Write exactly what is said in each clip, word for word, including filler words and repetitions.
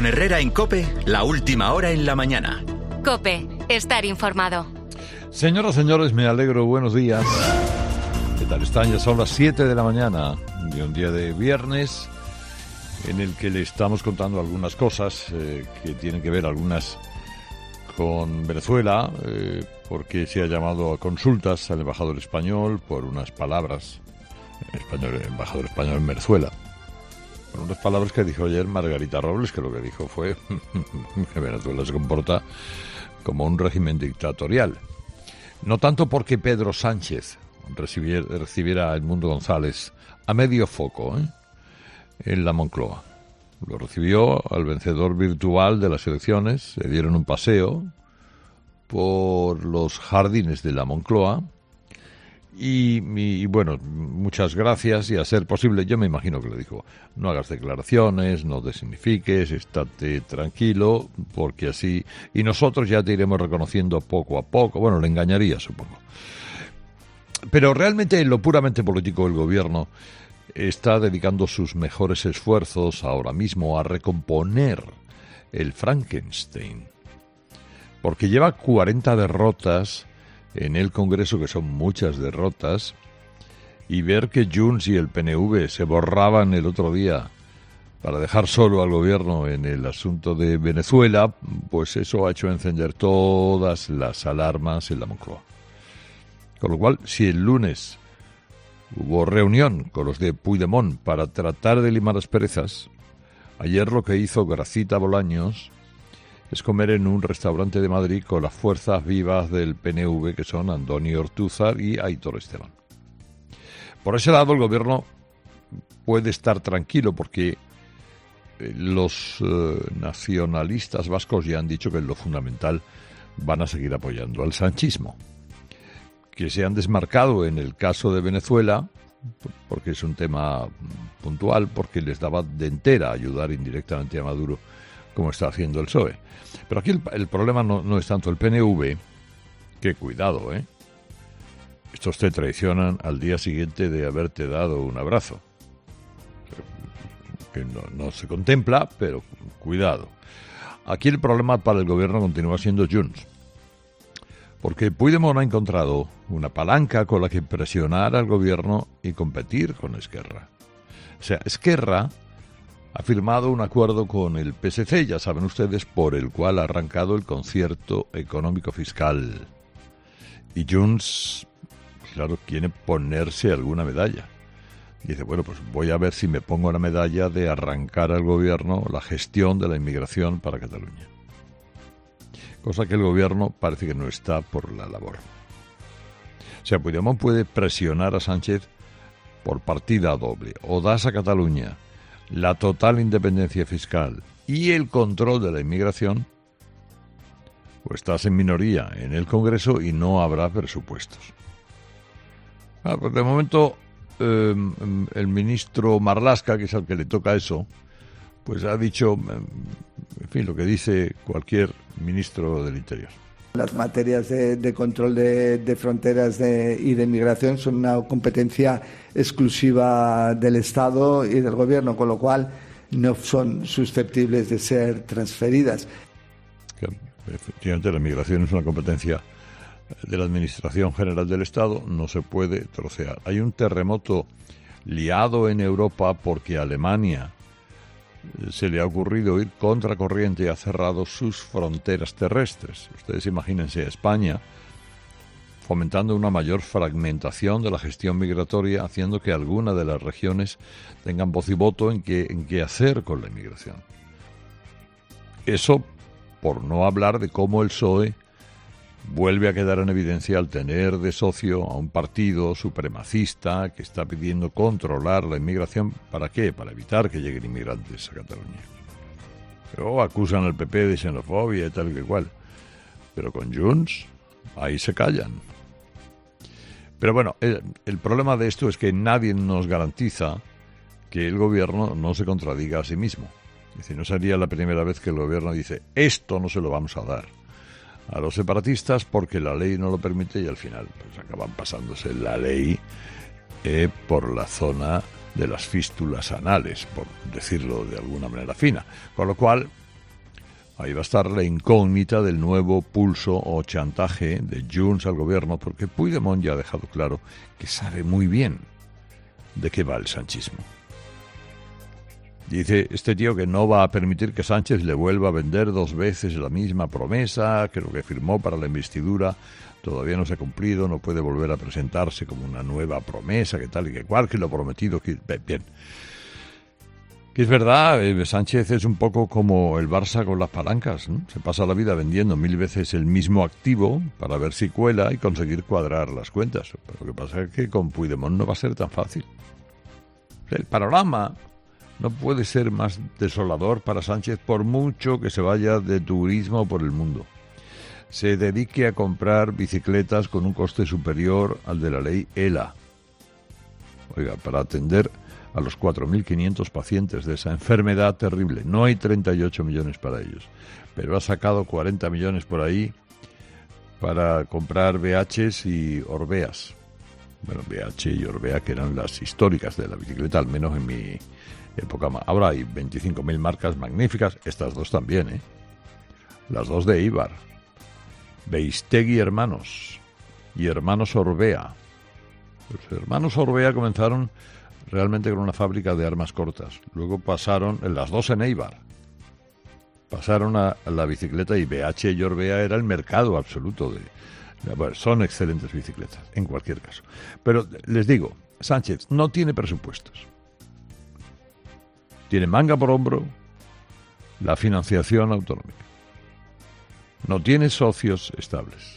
Con Herrera en COPE, la última hora en la mañana. COPE, estar informado. Señoras, señores, me alegro, buenos días. ¿Qué tal están? Ya son las siete de la mañana de un día de viernes en el que le estamos contando algunas cosas eh, que tienen que ver, algunas con Venezuela, eh, porque se ha llamado a consultas al embajador español por unas palabras, español, embajador español en Venezuela, por unas palabras que dijo ayer Margarita Robles, que lo que dijo fue que Venezuela se comporta como un régimen dictatorial. No tanto porque Pedro Sánchez recibiera, recibiera a Edmundo González a medio foco, ¿eh? en la Moncloa. Lo recibió al vencedor virtual de las elecciones, se dieron un paseo por los jardines de la Moncloa y, y bueno, muchas gracias y a ser posible, yo me imagino que le dijo, no hagas declaraciones, no designifiques, estate tranquilo, porque así, y nosotros ya te iremos reconociendo poco a poco. Bueno, le engañaría, supongo. Pero realmente en lo puramente político el gobierno está dedicando sus mejores esfuerzos ahora mismo a recomponer el Frankenstein, porque lleva cuarenta derrotas en el Congreso, que son muchas derrotas, y ver que Junts y el P N V se borraban el otro día para dejar solo al gobierno en el asunto de Venezuela, pues eso ha hecho encender todas las alarmas en la Moncloa. Con lo cual, si el lunes hubo reunión con los de Puigdemont para tratar de limar asperezas, ayer lo que hizo Gracita Bolaños es comer en un restaurante de Madrid con las fuerzas vivas del P N V, que son Antonio Ortúzar y Aitor Esteban. Por ese lado el gobierno puede estar tranquilo porque los eh, nacionalistas vascos ya han dicho que en lo fundamental van a seguir apoyando al sanchismo, que se han desmarcado en el caso de Venezuela, porque es un tema puntual, porque les daba de entera ayudar indirectamente a Maduro, como está haciendo el P S O E. Pero aquí el, el problema no, no es tanto el P N V, que cuidado, ¿eh? Estos te traicionan al día siguiente de haberte dado un abrazo. Que no, no se contempla, pero cuidado. Aquí el problema para el gobierno continúa siendo Junts, porque Puigdemont ha encontrado una palanca con la que presionar al gobierno y competir con Esquerra. O sea, Esquerra ha firmado un acuerdo con el P S C, ya saben ustedes, por el cual ha arrancado el concierto económico fiscal. Y Junts, claro, quiere ponerse alguna medalla. Dice, bueno, pues voy a ver si me pongo la medalla de arrancar al gobierno la gestión de la inmigración para Cataluña. Cosa que el gobierno parece que no está por la labor. O sea, Puigdemont puede presionar a Sánchez por partida doble. O das a Cataluña la total independencia fiscal y el control de la inmigración, o estás en minoría en el Congreso y no habrá presupuestos. Ah, pues de momento eh, el ministro Marlaska, que es al que le toca eso, pues ha dicho, en fin, lo que dice cualquier ministro del Interior. Las materias de, de control de, de fronteras de, y de inmigración son una competencia exclusiva del Estado y del Gobierno, con lo cual no son susceptibles de ser transferidas. Efectivamente, la inmigración es una competencia de la Administración General del Estado, no se puede trocear. Hay un terremoto liado en Europa porque Alemania se le ha ocurrido ir contracorriente y ha cerrado sus fronteras terrestres. Ustedes imagínense a España fomentando una mayor fragmentación de la gestión migratoria, haciendo que algunas de las regiones tengan voz y voto en qué, en qué hacer con la inmigración. Eso por no hablar de cómo el P S O E vuelve a quedar en evidencia al tener de socio a un partido supremacista que está pidiendo controlar la inmigración. ¿Para qué? Para evitar que lleguen inmigrantes a Cataluña. Pero acusan al P P de xenofobia y tal y que cual. Pero con Junts, ahí se callan. Pero bueno, el, el problema de esto es que nadie nos garantiza que el gobierno no se contradiga a sí mismo. Es decir, no sería la primera vez que el gobierno dice, esto no se lo vamos a dar a los separatistas porque la ley no lo permite, y al final pues acaban pasándose la ley eh, por la zona de las fístulas anales, por decirlo de alguna manera fina. Con lo cual, Ahí va a estar la incógnita del nuevo pulso o chantaje de Junts al gobierno, porque Puigdemont ya ha dejado claro que sabe muy bien de qué va el sanchismo. Dice este tío que no va a permitir que Sánchez le vuelva a vender dos veces la misma promesa, que lo que firmó para la investidura todavía no se ha cumplido, no puede volver a presentarse como una nueva promesa, que tal y que cual, que lo prometido, que bien. Que es verdad, eh, Sánchez es un poco como el Barça con las palancas, ¿no? Se pasa la vida vendiendo mil veces el mismo activo para ver si cuela y conseguir cuadrar las cuentas. Pero lo que pasa es que con Puigdemont no va a ser tan fácil. El panorama no puede ser más desolador para Sánchez por mucho que se vaya de turismo por el mundo. Se dedique a comprar bicicletas con un coste superior al de la ley ELA. Oiga, para atender a los cuatro mil quinientos pacientes de esa enfermedad terrible. No hay treinta y ocho millones para ellos, pero ha sacado cuarenta millones por ahí para comprar B Hs y Orbeas. Bueno, B H y Orbea, que eran las históricas de la bicicleta, al menos en mi época. Ahora hay veinticinco mil marcas magníficas, estas dos también, ¿eh? Las dos de Ibar, Beistegui Hermanos y Hermanos Orbea. Los hermanos Orbea comenzaron realmente con una fábrica de armas cortas. Luego pasaron, en las dos en Eibar, pasaron a, a la bicicleta y B H y Orbea era el mercado absoluto de... Bueno, son excelentes bicicletas, en cualquier caso. Pero les digo, Sánchez no tiene presupuestos. Tiene manga por hombro la financiación autonómica. No tiene socios estables.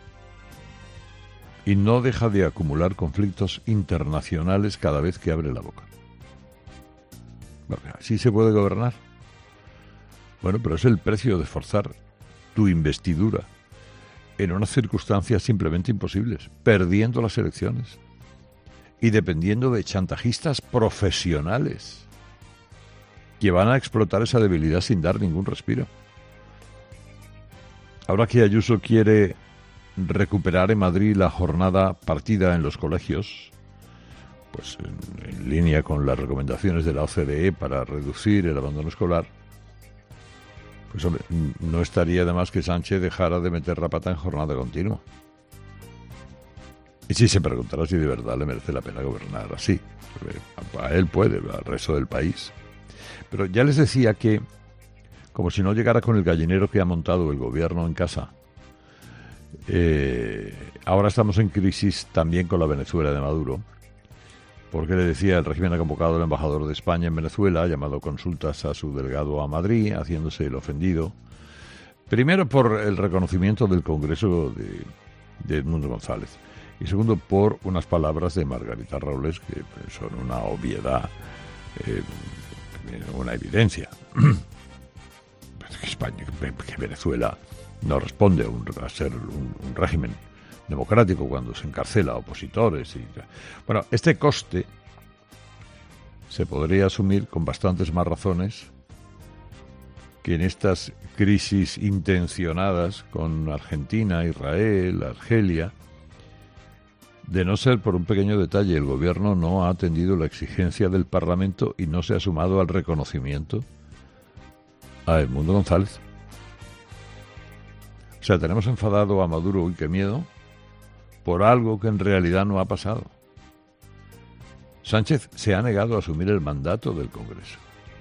Y no deja de acumular conflictos internacionales cada vez que abre la boca. Bueno, ¿así se puede gobernar? Bueno, pero es el precio de forzar tu investidura en unas circunstancias simplemente imposibles, perdiendo las elecciones y dependiendo de chantajistas profesionales que van a explotar esa debilidad sin dar ningún respiro. Ahora que Ayuso quiere recuperar en Madrid la jornada partida en los colegios, pues en, en línea con las recomendaciones de la O C D E para reducir el abandono escolar, pues hombre, no estaría de más que Sánchez dejara de meter la pata en jornada continua. Y sí se preguntará si de verdad le merece la pena gobernar así. A él puede, al resto del país. Pero ya les decía que, como si no llegara con el gallinero que ha montado el gobierno en casa, eh, ahora estamos en crisis también con la Venezuela de Maduro, porque le decía, el régimen ha convocado al embajador de España en Venezuela, ha llamado consultas a su delegado a Madrid, haciéndose el ofendido. Primero, por el reconocimiento del Congreso de, de Edmundo González. Y segundo, por unas palabras de Margarita Robles que son una obviedad, eh, una evidencia. Que España, que Venezuela no responde a, un, a ser un, un régimen democrático cuando se encarcela a opositores. Y, bueno, este coste se podría asumir con bastantes más razones que en estas crisis intencionadas con Argentina, Israel, Argelia, de no ser por un pequeño detalle. El gobierno no ha atendido la exigencia del Parlamento y no se ha sumado al reconocimiento a Edmundo González. O sea, tenemos enfadado a Maduro, uy, qué miedo, por algo que en realidad no ha pasado. Sánchez se ha negado a asumir el mandato del Congreso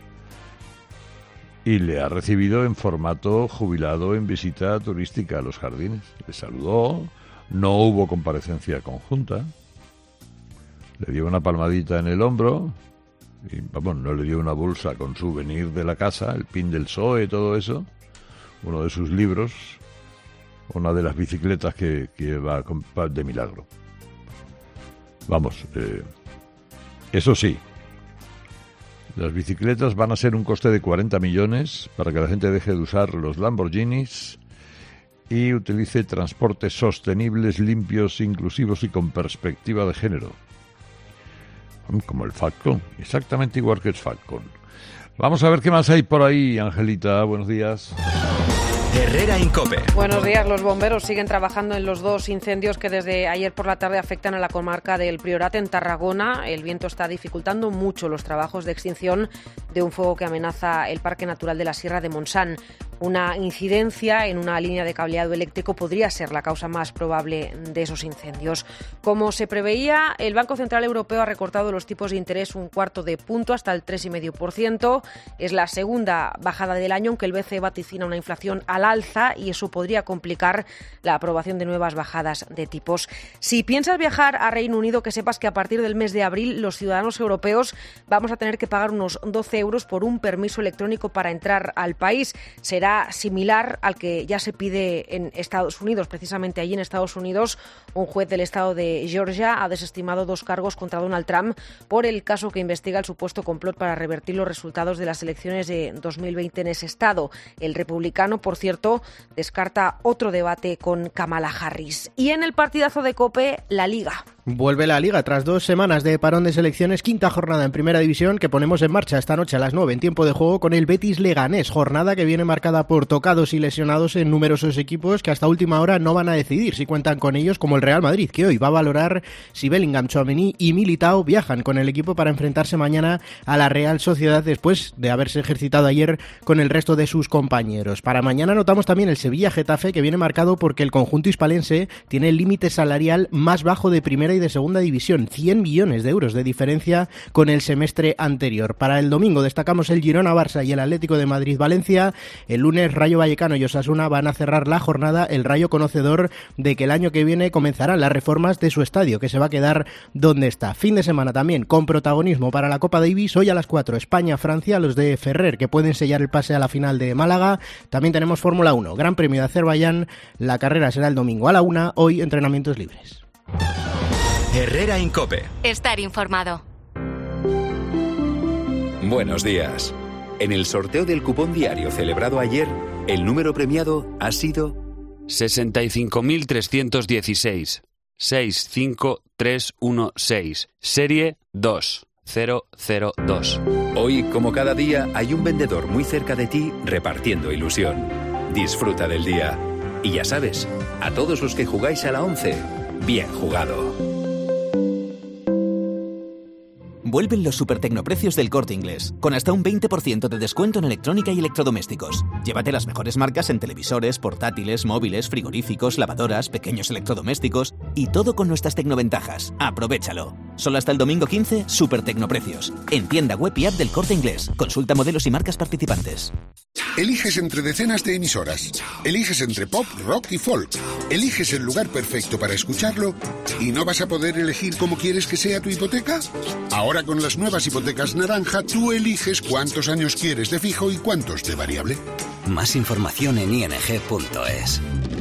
y le ha recibido en formato jubilado en visita turística a los jardines. Le saludó, no hubo comparecencia conjunta, le dio una palmadita en el hombro y, vamos, no le dio una bolsa con souvenir de la casa, el pin del P S O E, todo eso, uno de sus libros, una de las bicicletas que, que va a comprar de milagro. Vamos, eh, eso sí, las bicicletas van a ser un coste de cuarenta millones para que la gente deje de usar los Lamborghinis y utilice transportes sostenibles, limpios, inclusivos y con perspectiva de género. Como el Falcon, exactamente igual que el Falcon. Vamos a ver qué más hay por ahí, Angelita. Buenos días. Herrera Incope. Buenos días. Los bomberos siguen trabajando en los dos incendios que desde ayer por la tarde afectan a la comarca del Priorat en Tarragona. El viento está dificultando mucho los trabajos de extinción de un fuego que amenaza el Parque Natural de la Sierra de Montsant. Una incidencia en una línea de cableado eléctrico podría ser la causa más probable de esos incendios. Como se preveía, el Banco Central Europeo ha recortado los tipos de interés un cuarto de punto hasta el tres coma cinco por ciento. Es la segunda bajada del año, aunque el B C E vaticina una inflación al alza y eso podría complicar la aprobación de nuevas bajadas de tipos. Si piensas viajar a Reino Unido, que sepas que a partir del mes de abril los ciudadanos europeos vamos a tener que pagar unos doce euros por un permiso electrónico para entrar al país. Será similar al que ya se pide en Estados Unidos. Precisamente allí en Estados Unidos, un juez del estado de Georgia ha desestimado dos cargos contra Donald Trump por el caso que investiga el supuesto complot para revertir los resultados de las elecciones de dos mil veinte en ese estado. El republicano, por cierto, descarta otro debate con Kamala Harris. Y en el partidazo de COPE, la Liga. Vuelve la Liga tras dos semanas de parón de selecciones, quinta jornada en Primera División que ponemos en marcha esta noche a las nueve en tiempo de juego con el Betis Leganés, jornada que viene marcada por tocados y lesionados en numerosos equipos que hasta última hora no van a decidir si cuentan con ellos, como el Real Madrid, que hoy va a valorar si Bellingham, Tchouaméni y Militao viajan con el equipo para enfrentarse mañana a la Real Sociedad después de haberse ejercitado ayer con el resto de sus compañeros. Para mañana notamos también el Sevilla-Getafe, que viene marcado porque el conjunto hispalense tiene el límite salarial más bajo de Primera y de Segunda División, cien millones de euros de diferencia con el semestre anterior. Para el domingo destacamos el Girona-Barça y el Atlético de Madrid-Valencia. El lunes Rayo Vallecano y Osasuna van a cerrar la jornada, el Rayo conocedor de que el año que viene comenzarán las reformas de su estadio, que se va a quedar donde está. Fin de semana también con protagonismo para la Copa Davis, hoy a las cuatro España-Francia, los de Ferrer que pueden sellar el pase a la final de Málaga. También tenemos Fórmula uno, Gran Premio de Azerbaiyán, la carrera será el domingo a la una, hoy entrenamientos libres. Herrera Incope. Estar informado. Buenos días. En el sorteo del cupón diario celebrado ayer, el número premiado ha sido sesenta y cinco mil trescientos dieciséis, seis cinco tres uno seis, serie dos cero cero dos. Hoy, como cada día, hay un vendedor muy cerca de ti repartiendo ilusión. Disfruta del día. Y ya sabes, a todos los que jugáis a la once, bien jugado. Vuelven los supertecnoprecios del Corte Inglés, con hasta un veinte por ciento de descuento en electrónica y electrodomésticos. Llévate las mejores marcas en televisores, portátiles, móviles, frigoríficos, lavadoras, pequeños electrodomésticos y todo con nuestras tecnoventajas. ¡Aprovechalo! Solo hasta el domingo quince, supertecnoprecios. En tienda web y app del Corte Inglés. Consulta modelos y marcas participantes. Eliges entre decenas de emisoras. Eliges entre pop, rock y folk. Eliges el lugar perfecto para escucharlo y no vas a poder elegir cómo quieres que sea tu hipoteca. Ahora con las nuevas hipotecas naranja, tú eliges cuántos años quieres de fijo y cuántos de variable. Más información en i n g punto es.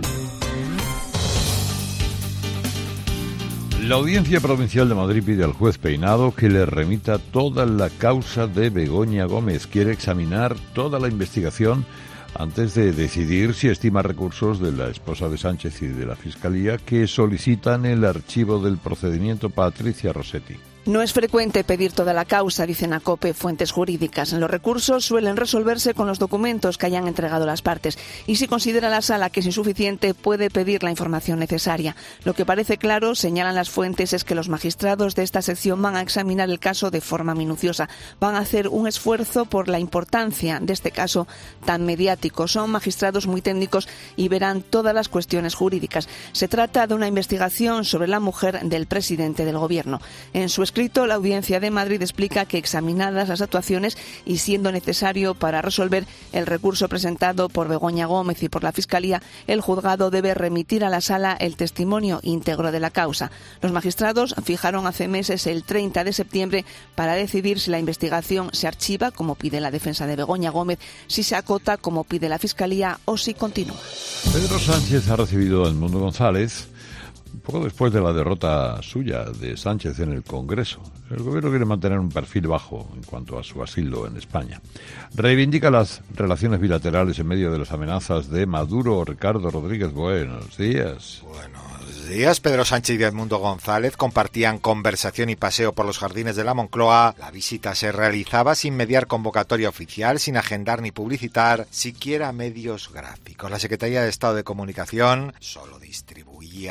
La Audiencia Provincial de Madrid pide al juez Peinado que le remita toda la causa de Begoña Gómez. Quiere examinar toda la investigación antes de decidir si estima recursos de la esposa de Sánchez y de la Fiscalía que solicitan el archivo del procedimiento. Patricia Rossetti. No es frecuente pedir toda la causa, dicen a COPE fuentes jurídicas. Los recursos suelen resolverse con los documentos que hayan entregado las partes y si considera la Sala que es insuficiente puede pedir la información necesaria. Lo que parece claro, señalan las fuentes, es que los magistrados de esta sección van a examinar el caso de forma minuciosa. Van a hacer un esfuerzo por la importancia de este caso tan mediático. Son magistrados muy técnicos y verán todas las cuestiones jurídicas. Se trata de una investigación sobre la mujer del presidente del Gobierno. En su escrito, la Audiencia de Madrid explica que examinadas las actuaciones y siendo necesario para resolver el recurso presentado por Begoña Gómez y por la Fiscalía, el juzgado debe remitir a la Sala el testimonio íntegro de la causa. Los magistrados fijaron hace meses el treinta de septiembre para decidir si la investigación se archiva, como pide la defensa de Begoña Gómez, si se acota, como pide la Fiscalía, o si continúa. Pedro Sánchez ha recibido a Edmundo González un poco después de la derrota suya de Sánchez en el Congreso. El gobierno quiere mantener un perfil bajo en cuanto a su asilo en España. Reivindica las relaciones bilaterales en medio de las amenazas de Maduro. Ricardo Rodríguez, buenos días. Buenos días. Pedro Sánchez y Edmundo González compartían conversación y paseo por los jardines de la Moncloa. La visita se realizaba sin mediar convocatoria oficial, sin agendar ni publicitar siquiera medios gráficos. La Secretaría de Estado de Comunicación solo distribuía un minuto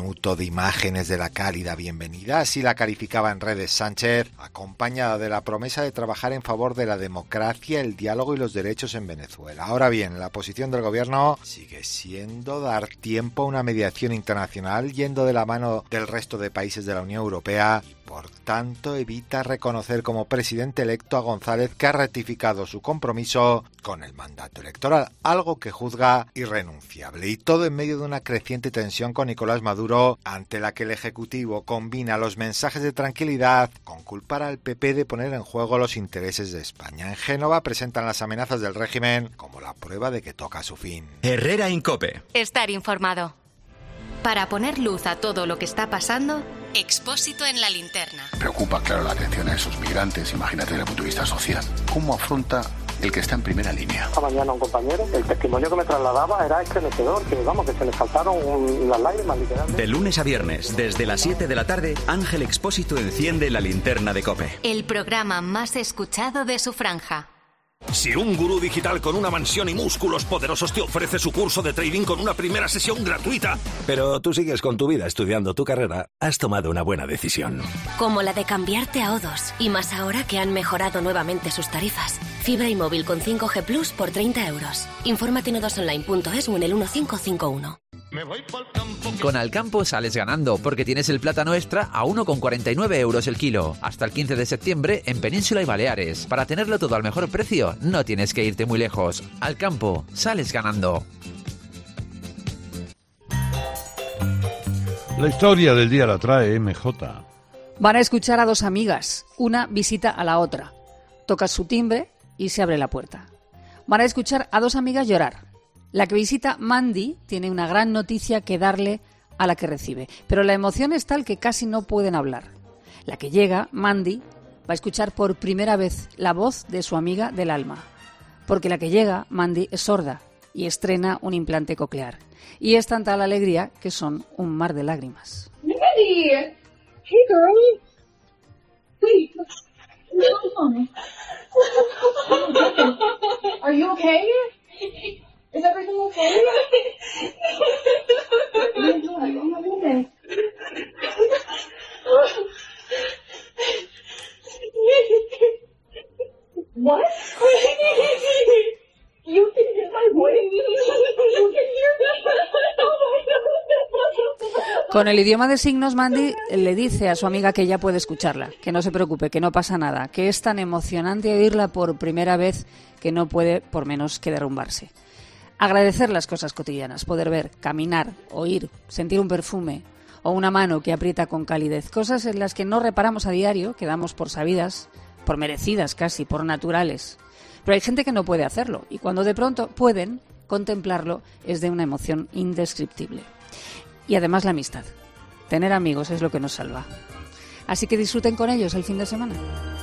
minuto de imágenes de la cálida bienvenida, así la calificaba en redes Sánchez, acompañada de la promesa de trabajar en favor de la democracia, el diálogo y los derechos en Venezuela. Ahora bien, la posición del gobierno sigue siendo dar tiempo a una mediación internacional yendo de la mano del resto de países de la Unión Europea. Por tanto, evita reconocer como presidente electo a González, que ha ratificado su compromiso con el mandato electoral, algo que juzga irrenunciable. Y todo en medio de una creciente tensión con Nicolás Maduro, ante la que el Ejecutivo combina los mensajes de tranquilidad con culpar al P P de poner en juego los intereses de España. En Génova presentan las amenazas del régimen como la prueba de que toca su fin. Herrera Incope. Estar informado. Para poner luz a todo lo que está pasando, Expósito en la linterna. Preocupa, claro, la atención a esos migrantes, imagínate desde el punto de vista social. ¿Cómo afronta el que está en primera línea? Esta mañana un compañero, el testimonio que me trasladaba era estremecedor, que vamos, que se le saltaron un, las lágrimas literalmente. De lunes a viernes, desde las siete de la tarde, Ángel Expósito enciende la linterna de COPE. El programa más escuchado de su franja. Si un gurú digital con una mansión y músculos poderosos te ofrece su curso de trading con una primera sesión gratuita, pero tú sigues con tu vida estudiando tu carrera, has tomado una buena decisión. Como la de cambiarte a O dos, y más ahora que han mejorado nuevamente sus tarifas. Fibra y móvil con cinco G Plus por treinta euros. Infórmate en odosonline punto es o en el uno cinco cinco uno. Me voy pa'l campo. Con Alcampo sales ganando porque tienes el plátano extra a uno con cuarenta y nueve euros el kilo. Hasta el quince de septiembre en Península y Baleares. Para tenerlo todo al mejor precio, no tienes que irte muy lejos. Alcampo, sales ganando. La historia del día la trae M J. Van a escuchar a dos amigas. Una visita a la otra. Toca su timbre y se abre la puerta. Van a escuchar a dos amigas llorar. La que visita, Mandy, tiene una gran noticia que darle a la que recibe, pero la emoción es tal que casi no pueden hablar. La que llega, Mandy, va a escuchar por primera vez la voz de su amiga del alma, porque la que llega, Mandy, es sorda y estrena un implante coclear. Y es tanta la alegría que son un mar de lágrimas. Mandy! Hey, girl! Wait, no. Are you okay? Is everything okay? What? You can hear my voice? You can hear me? Oh my God. Con el idioma de signos, Mandy le dice a su amiga que ya puede escucharla, que no se preocupe, que no pasa nada, que es tan emocionante oírla por primera vez que no puede por menos que derrumbarse. Agradecer las cosas cotidianas, poder ver, caminar, oír, sentir un perfume o una mano que aprieta con calidez, cosas en las que no reparamos a diario, que damos por sabidas, por merecidas casi, por naturales. Pero hay gente que no puede hacerlo y cuando de pronto pueden, contemplarlo es de una emoción indescriptible. Y además la amistad. Tener amigos es lo que nos salva. Así que disfruten con ellos el fin de semana.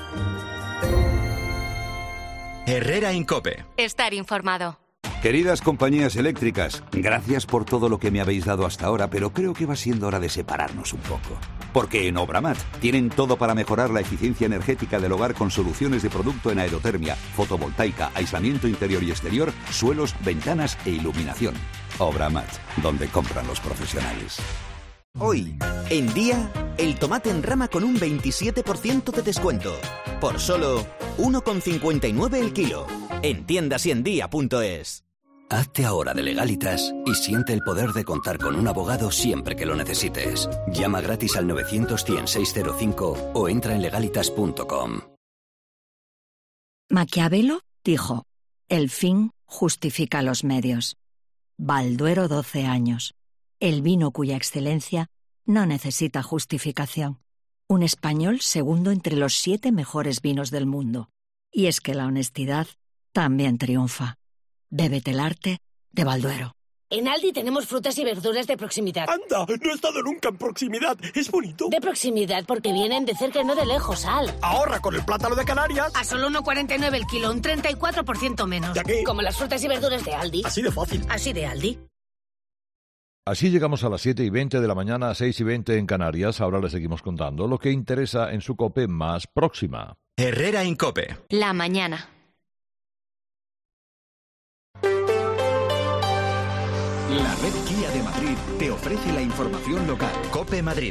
Herrera Incope. Estar informado. Queridas compañías eléctricas, gracias por todo lo que me habéis dado hasta ahora, pero creo que va siendo hora de separarnos un poco. Porque en Obramat tienen todo para mejorar la eficiencia energética del hogar con soluciones de producto en aerotermia, fotovoltaica, aislamiento interior y exterior, suelos, ventanas e iluminación. Obramat, donde compran los profesionales. Hoy, en Día, el tomate en rama con un veintisiete por ciento de descuento. Por solo uno con cincuenta y nueve el kilo. En tiendas y en día punto es. Hazte ahora de Legalitas y siente el poder de contar con un abogado siempre que lo necesites. Llama gratis al novecientos cien seiscientos cinco o entra en legalitas punto com. Maquiavelo dijo: el fin justifica los medios. Balduero doce años. El vino cuya excelencia no necesita justificación. Un español segundo entre los siete mejores vinos del mundo. Y es que la honestidad también triunfa. Bébete el arte de Balduero. En Aldi tenemos frutas y verduras de proximidad. ¡Anda! No he estado nunca en proximidad. ¿Es bonito? De proximidad porque vienen de cerca y no de lejos, Al. Ahorra con el plátano de Canarias. A solo uno con cuarenta y nueve el kilo, un treinta y cuatro por ciento menos. ¿Ya qué? Como las frutas y verduras de Aldi. Así de fácil. Así de Aldi. Así llegamos a las siete y veinte de la mañana, seis y veinte en Canarias. Ahora les seguimos contando lo que interesa en su COPE más próxima. Herrera Incope. La mañana. La red Kia de Madrid te ofrece la información local. COPE Madrid.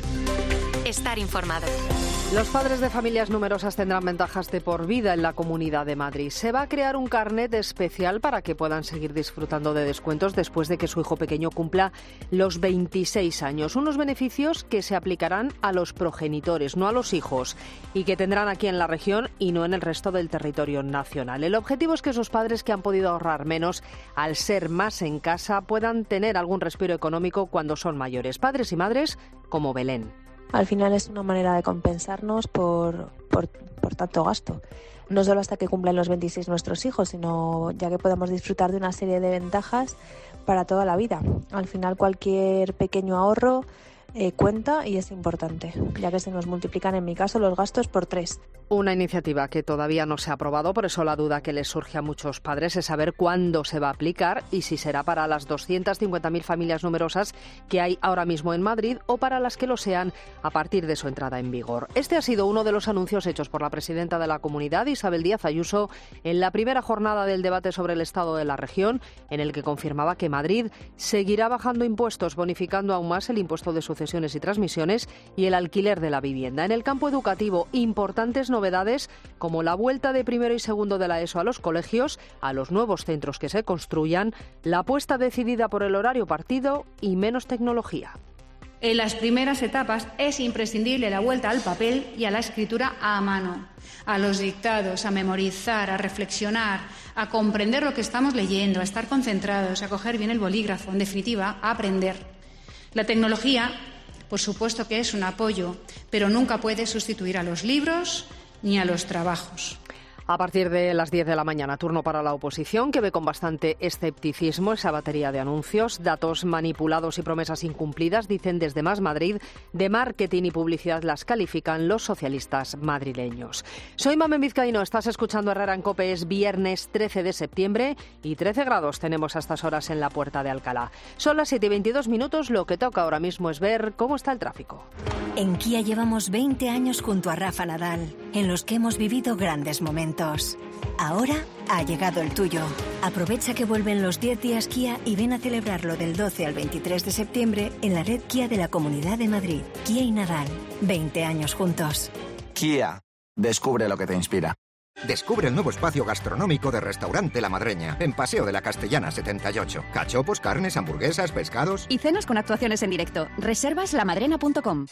Estar informado. Los padres de familias numerosas tendrán ventajas de por vida en la Comunidad de Madrid. Se va a crear un carnet especial para que puedan seguir disfrutando de descuentos después de que su hijo pequeño cumpla los veintiséis años. Unos beneficios que se aplicarán a los progenitores, no a los hijos, y que tendrán aquí en la región y no en el resto del territorio nacional. El objetivo es que esos padres que han podido ahorrar menos al ser más en casa puedan tener algún respiro económico cuando son mayores. Padres y madres como Belén. Al final es una manera de compensarnos por, por, por tanto gasto. No solo hasta que cumplan los veintiséis nuestros hijos, sino ya que podemos disfrutar de una serie de ventajas para toda la vida. Al final cualquier pequeño ahorro eh, cuenta y es importante, ya que se nos multiplican en mi caso los gastos por tres. Una iniciativa que todavía no se ha aprobado, por eso la duda que les surge a muchos padres es saber cuándo se va a aplicar y si será para las doscientas cincuenta mil familias numerosas que hay ahora mismo en Madrid o para las que lo sean a partir de su entrada en vigor. Este ha sido uno de los anuncios hechos por la presidenta de la Comunidad, Isabel Díaz Ayuso, en la primera jornada del debate sobre el estado de la región, en el que confirmaba que Madrid seguirá bajando impuestos, bonificando aún más el impuesto de sucesiones y transmisiones y el alquiler de la vivienda. En el campo educativo, importantes novedades como la vuelta de primero y segundo de la ESO a los colegios, a los nuevos centros que se construyan, la apuesta decidida por el horario partido y menos tecnología. En las primeras etapas es imprescindible la vuelta al papel y a la escritura a mano, a los dictados, a memorizar, a reflexionar, a comprender lo que estamos leyendo, a estar concentrados, a coger bien el bolígrafo, en definitiva, a aprender. La tecnología, por supuesto que es un apoyo, pero nunca puede sustituir a los libros ni a los trabajos. A partir de las diez de la mañana, turno para la oposición, que ve con bastante escepticismo esa batería de anuncios, datos manipulados y promesas incumplidas, dicen desde Más Madrid, de marketing y publicidad las califican los socialistas madrileños. Soy Mamen Vizcaíno, estás escuchando Herrera en COPE, es viernes trece de septiembre y trece grados tenemos a estas horas en la Puerta de Alcalá. Son las siete y veintidós minutos, lo que toca ahora mismo es ver cómo está el tráfico. En Kia llevamos veinte años junto a Rafa Nadal, en los que hemos vivido grandes momentos. Ahora ha llegado el tuyo. Aprovecha que vuelven los diez días Kia y ven a celebrarlo del doce al veintitrés de septiembre en la red Kia de la Comunidad de Madrid. Kia y Nadal, veinte años juntos. Kia, descubre lo que te inspira. Descubre el nuevo espacio gastronómico de Restaurante La Madreña, en Paseo de la Castellana setenta y ocho. Cachopos, carnes, hamburguesas, pescados... Y cenas con actuaciones en directo. Reservas lamadrena punto com.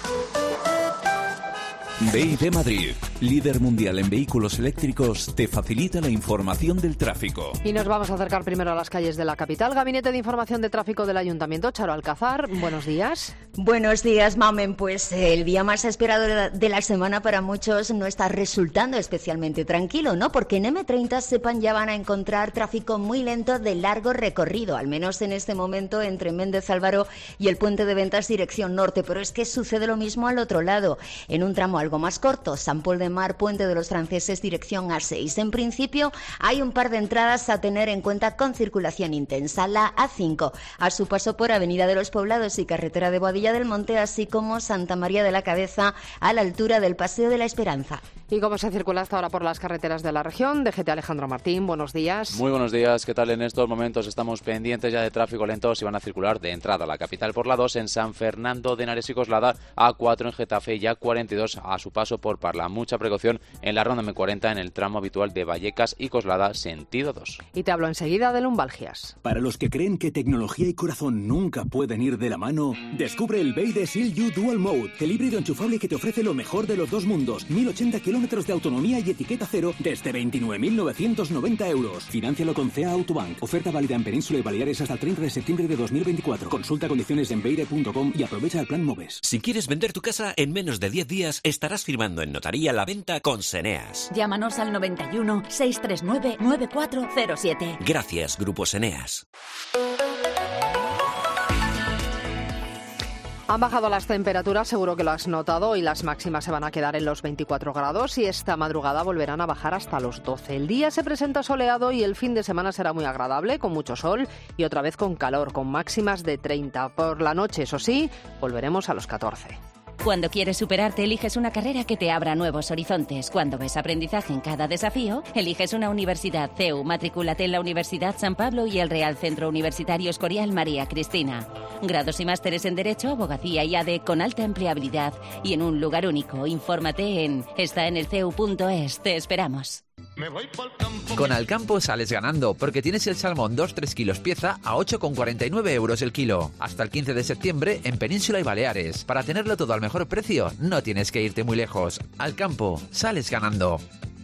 B Y D Madrid, líder mundial en vehículos eléctricos, te facilita la información del tráfico. Y nos vamos a acercar primero a las calles de la capital. Gabinete de Información de Tráfico del Ayuntamiento, Charo Alcázar, buenos días. Buenos días, Mamen. Pues el día más esperado de la, de la semana para muchos no está resultando especialmente tranquilo, ¿no? Porque en eme treinta, sepan, ya van a encontrar tráfico muy lento de largo recorrido, al menos en este momento entre Méndez Álvaro y el Puente de Ventas dirección norte. Pero es que sucede lo mismo al otro lado, en un tramo algo más corto, San Pol de Mar, Puente de los Franceses, dirección A seis. En principio, hay un par de entradas a tener en cuenta con circulación intensa. La A cinco, a su paso por Avenida de los Poblados y Carretera de Boadilla del Monte, así como Santa María de la Cabeza, a la altura del Paseo de la Esperanza. ¿Y cómo se circula hasta ahora por las carreteras de la región? D G T Alejandro Martín, buenos días. Muy buenos días, ¿qué tal? En estos momentos estamos pendientes ya de tráfico lento si van a circular de entrada a la capital por la dos en San Fernando de Henares y Coslada, A cuatro en Getafe y A cuarenta y dos a su paso por Parla. Mucha precaución en la ronda eme cuarenta en el tramo habitual de Vallecas y Coslada, sentido dos. Y te hablo enseguida de lumbalgias. Para los que creen que tecnología y corazón nunca pueden ir de la mano, descubre el B Y D Seal U Dual Mode, el híbrido enchufable que te ofrece lo mejor de los dos mundos. mil ochenta kilómetros de autonomía y etiqueta cero desde veintinueve mil novecientos noventa euros. Financialo con C E A Autobank. Oferta válida en Península y Baleares hasta el treinta de septiembre de dos mil veinticuatro. Consulta condiciones en beide punto com y aprovecha el plan MOVES. Si quieres vender tu casa en menos de diez días, estarás firmando en notaría la venta con Seneas. Llámanos al noventa y uno, seiscientos treinta y nueve, noventa y cuatro cero siete. Gracias, Grupo Seneas. Han bajado las temperaturas, seguro que lo has notado, y las máximas se van a quedar en los veinticuatro grados y esta madrugada volverán a bajar hasta los doce. El día se presenta soleado y el fin de semana será muy agradable, con mucho sol y otra vez con calor, con máximas de treinta. Por la noche, eso sí, volveremos a los catorce. Cuando quieres superarte, eliges una carrera que te abra nuevos horizontes. Cuando ves aprendizaje en cada desafío, eliges una universidad. C E U. Matrículate en la Universidad San Pablo y el Real Centro Universitario Escorial María Cristina. Grados y másteres en Derecho, Abogacía y A D E con alta empleabilidad y en un lugar único. Infórmate en estaenelceu punto es. Te esperamos. Con Alcampo sales ganando, porque tienes el salmón dos tres kilos pieza a ocho con cuarenta y nueve euros el kilo. Hasta el quince de septiembre en Península y Baleares. Para tenerlo todo al mejor precio, no tienes que irte muy lejos. Alcampo, sales ganando.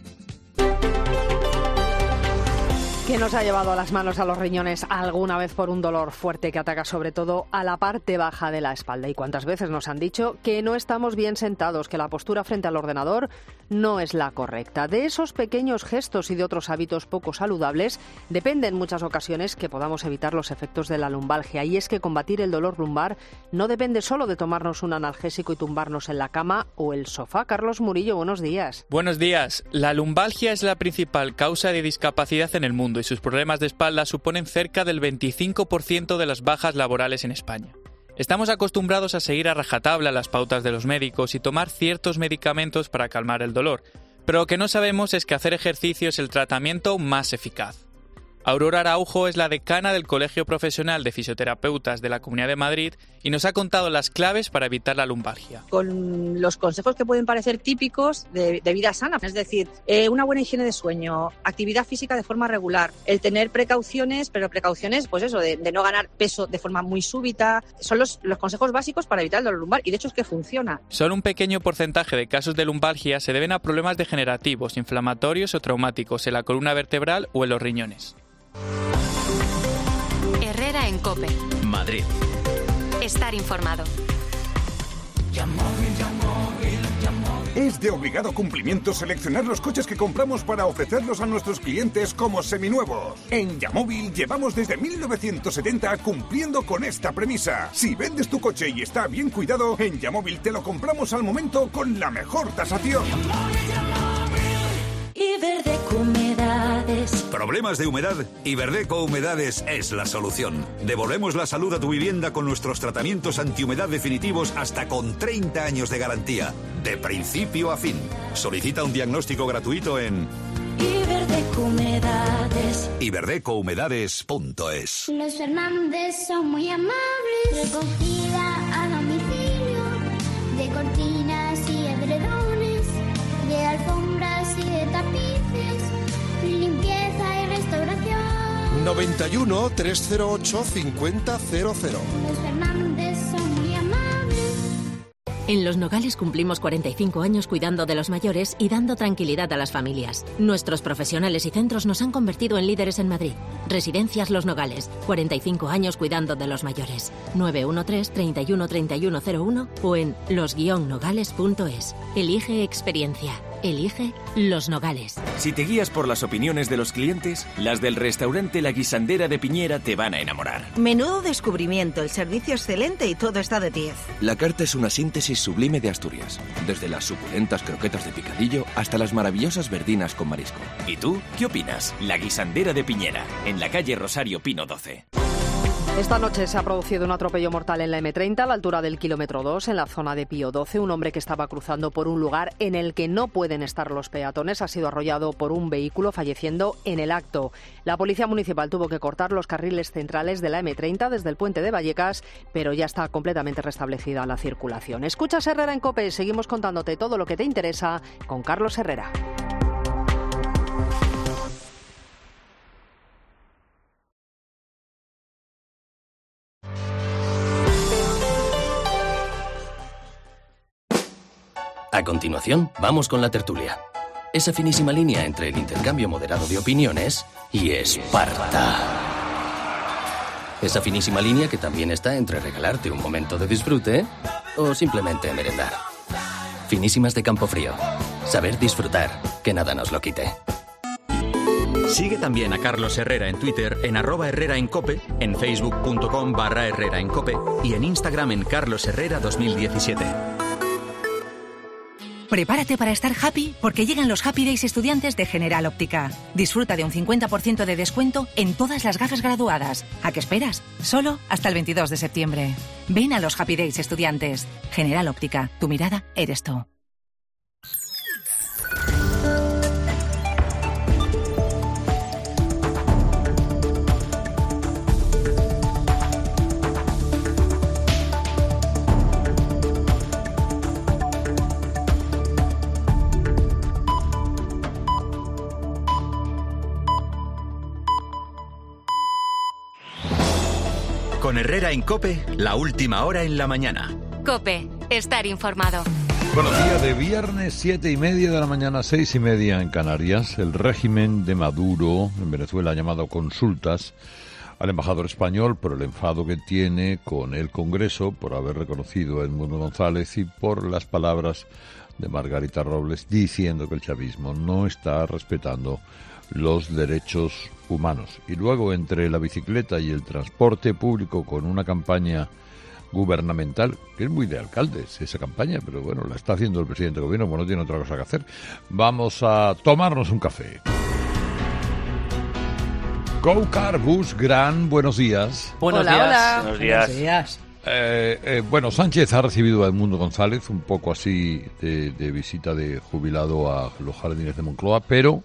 ¿Qué nos ha llevado a las manos a los riñones alguna vez por un dolor fuerte que ataca sobre todo a la parte baja de la espalda? ¿Y cuántas veces nos han dicho que no estamos bien sentados, que la postura frente al ordenador no es la correcta? De esos pequeños gestos y de otros hábitos poco saludables depende en muchas ocasiones que podamos evitar los efectos de la lumbalgia. Y es que combatir el dolor lumbar no depende solo de tomarnos un analgésico y tumbarnos en la cama o el sofá. Carlos Murillo, buenos días. Buenos días. La lumbalgia es la principal causa de discapacidad en el mundo y sus problemas de espalda suponen cerca del veinticinco por ciento de las bajas laborales en España. Estamos acostumbrados a seguir a rajatabla las pautas de los médicos y tomar ciertos medicamentos para calmar el dolor, pero lo que no sabemos es que hacer ejercicio es el tratamiento más eficaz. Aurora Araujo es la decana del Colegio Profesional de Fisioterapeutas de la Comunidad de Madrid y nos ha contado las claves para evitar la lumbalgia. Con los consejos que pueden parecer típicos de, de vida sana, es decir, eh, una buena higiene de sueño, actividad física de forma regular, el tener precauciones, pero precauciones, pues eso, de, de no ganar peso de forma muy súbita, son los, los consejos básicos para evitar el dolor lumbar y de hecho es que funciona. Solo un pequeño porcentaje de casos de lumbalgia se deben a problemas degenerativos, inflamatorios o traumáticos en la columna vertebral o en los riñones. Herrera en COPE. Madrid. Estar informado. Es de obligado cumplimiento seleccionar los coches que compramos para ofrecerlos a nuestros clientes como seminuevos. En Yamóvil llevamos desde mil novecientos setenta cumpliendo con esta premisa. Si vendes tu coche y está bien cuidado, en Yamóvil te lo compramos al momento con la mejor tasación. Iberdeco Humedades. ¿Problemas de humedad? Iberdeco Humedades es la solución. Devolvemos la salud a tu vivienda con nuestros tratamientos antihumedad definitivos hasta con treinta años de garantía. De principio a fin. Solicita un diagnóstico gratuito en Iberdeco Humedades. iberdeco humedades punto es. Los Fernández son muy amables. Recogida a domicilio de cortinas y edredones, de alfombras y de tapices, limpieza y restauración. noventa y uno, trescientos ocho, cincuenta cero cero. Los Fernández son muy amables. En Los Nogales cumplimos cuarenta y cinco años cuidando de los mayores y dando tranquilidad a las familias. Nuestros profesionales y centros nos han convertido en líderes en Madrid. Residencias Los Nogales, cuarenta y cinco años cuidando de los mayores. nueve uno tres, treinta y uno, treinta y uno cero uno o en los guion nogales punto es. Elige experiencia. Elige Los Nogales. Si te guías por las opiniones de los clientes, las del restaurante La Guisandera de Piñera te van a enamorar. Menudo descubrimiento, el servicio excelente y todo está de diez. La carta es una síntesis sublime de Asturias, desde las suculentas croquetas de picadillo hasta las maravillosas verdinas con marisco. ¿Y tú qué opinas? La Guisandera de Piñera, en la calle Rosario Pino doce. Esta noche se ha producido un atropello mortal en la eme treinta a la altura del kilómetro dos, en la zona de Pío doce. Un hombre que estaba cruzando por un lugar en el que no pueden estar los peatones ha sido arrollado por un vehículo, falleciendo en el acto. La Policía Municipal tuvo que cortar los carriles centrales de la eme treinta desde el puente de Vallecas, pero ya está completamente restablecida la circulación. Escuchas Herrera en COPE, seguimos contándote todo lo que te interesa con Carlos Herrera. A continuación, vamos con la tertulia. Esa finísima línea entre el intercambio moderado de opiniones y Esparta. Esa finísima línea que también está entre regalarte un momento de disfrute o simplemente merendar. Finísimas de Campofrío. Saber disfrutar, que nada nos lo quite. Sigue también a Carlos Herrera en Twitter en arroba Herrera en Cope, en facebook punto com barra Herrera en Cope y en Instagram en Carlos Herrera dos mil diecisiete. Prepárate para estar happy porque llegan los Happy Days estudiantes de General Óptica. Disfruta de un cincuenta por ciento de descuento en todas las gafas graduadas. ¿A qué esperas? Solo hasta el veintidós de septiembre. Ven a los Happy Days estudiantes. General Óptica, tu mirada eres tú. Con Herrera en COPE, la última hora en la mañana. COPE, estar informado. Buenos días, de viernes, siete y media de la mañana, seis y media en Canarias. El régimen de Maduro en Venezuela ha llamado consultas al embajador español por el enfado que tiene con el Congreso por haber reconocido a Edmundo González y por las palabras de Margarita Robles diciendo que el chavismo no está respetando los derechos humanos. Y luego, entre la bicicleta y el transporte público, con una campaña gubernamental, que es muy de alcaldes esa campaña, pero bueno, la está haciendo el presidente del gobierno, pues no tiene otra cosa que hacer. Vamos a tomarnos un café. Go Car Bus Gran, buenos días. Buenos hola, días. Hola. Buenos días. Buenos días. Eh, eh, bueno, Sánchez ha recibido a Edmundo González, un poco así de, de visita de jubilado a los jardines de Moncloa, pero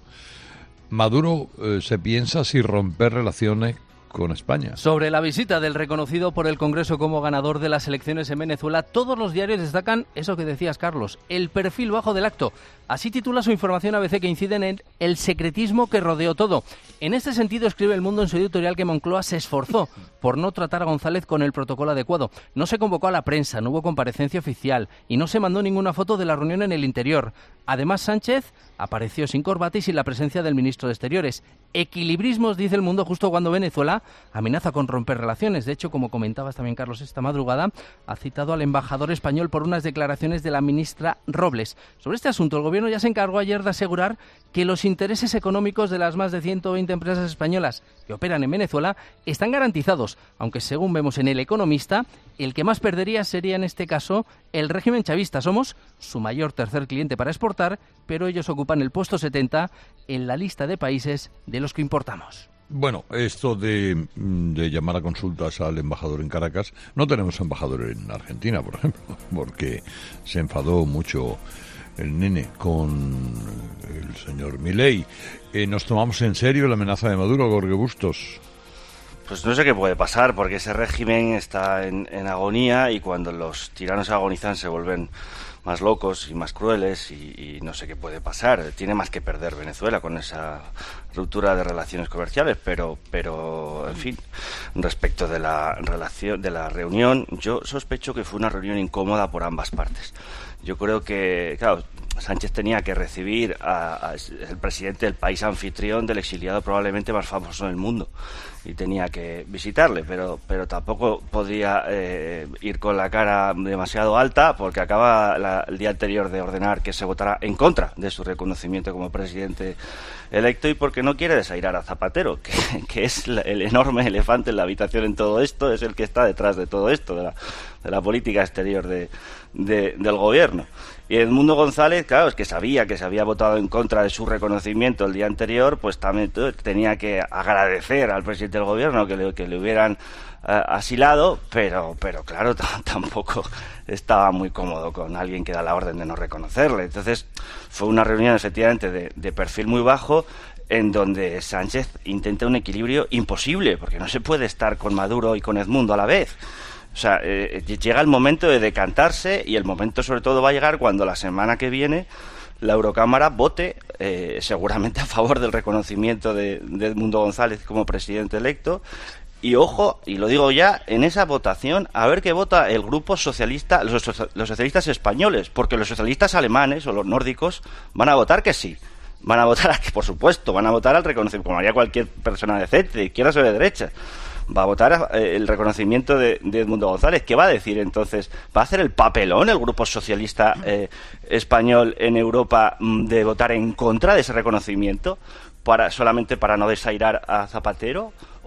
Maduro eh, se piensa si romper relaciones con España. Sobre la visita del reconocido por el Congreso como ganador de las elecciones en Venezuela, todos los diarios destacan eso que decías, Carlos, el perfil bajo del acto. Así titula su información A B C, que incide en el secretismo que rodeó todo. En este sentido, escribe El Mundo en su editorial que Moncloa se esforzó por no tratar a González con el protocolo adecuado. No se convocó a la prensa, no hubo comparecencia oficial y no se mandó ninguna foto de la reunión en el interior. Además, Sánchez apareció sin corbata y sin la presencia del ministro de Exteriores. Equilibrismos, dice El Mundo, justo cuando Venezuela amenaza con romper relaciones. De hecho, como comentabas también, Carlos, esta madrugada ha citado al embajador español por unas declaraciones de la ministra Robles. Sobre este asunto, el gobierno ya se encargó ayer de asegurar que los intereses económicos de las más de ciento veinte empresas españolas que operan en Venezuela están garantizados, aunque según vemos en El Economista, el que más perdería sería en este caso el régimen chavista. Somos su mayor tercer cliente para exportar, pero ellos ocupan el puesto setenta en la lista de países de los que importamos. Bueno, esto de, de llamar a consultas al embajador en Caracas, no tenemos embajador en Argentina, por ejemplo, porque se enfadó mucho el nene con el señor Milei. Eh, ¿Nos tomamos en serio la amenaza de Maduro, Jorge Bustos? Pues no sé qué puede pasar, porque ese régimen está en, en agonía y cuando los tiranos agonizan se vuelven más locos y más crueles y, y no sé qué puede pasar. Tiene más que perder Venezuela con esa ruptura de relaciones comerciales, pero, pero en fin, respecto de la relación, de la reunión, yo sospecho que fue una reunión incómoda por ambas partes. Yo creo que, claro, Sánchez tenía que recibir a, a el presidente del país anfitrión del exiliado probablemente más famoso en el mundo y tenía que visitarle, pero pero tampoco podía eh, ir con la cara demasiado alta porque acaba la, el día anterior de ordenar que se votara en contra de su reconocimiento como presidente electo y porque no quiere desairar a Zapatero, que, que es la, el enorme elefante en la habitación en todo esto, es el que está detrás de todo esto, de la, de la política exterior de, de, del gobierno. Y Edmundo González, claro, es que sabía que se había votado en contra de su reconocimiento el día anterior, pues también tenía que agradecer al presidente del gobierno que le, que le hubieran uh, asilado, pero, pero claro, t- tampoco estaba muy cómodo con alguien que da la orden de no reconocerle. Entonces, fue una reunión efectivamente de, de perfil muy bajo, en donde Sánchez intenta un equilibrio imposible, porque no se puede estar con Maduro y con Edmundo a la vez. O sea, eh, llega el momento de decantarse y el momento sobre todo va a llegar cuando la semana que viene la Eurocámara vote eh, seguramente a favor del reconocimiento de, de Edmundo González como presidente electo. Y ojo, y lo digo ya, en esa votación, a ver qué vota el grupo socialista, los, los socialistas españoles, porque los socialistas alemanes o los nórdicos van a votar que sí. Van a votar, a que por supuesto, van a votar al reconocimiento, como haría cualquier persona decente, de izquierda o de derecha. Va a votar eh, el reconocimiento de, de Edmundo González. ¿Qué va a decir entonces? ¿Va a hacer el papelón el grupo socialista eh, español en Europa mm, de votar en contra de ese reconocimiento para solamente para no desairar a Zapatero?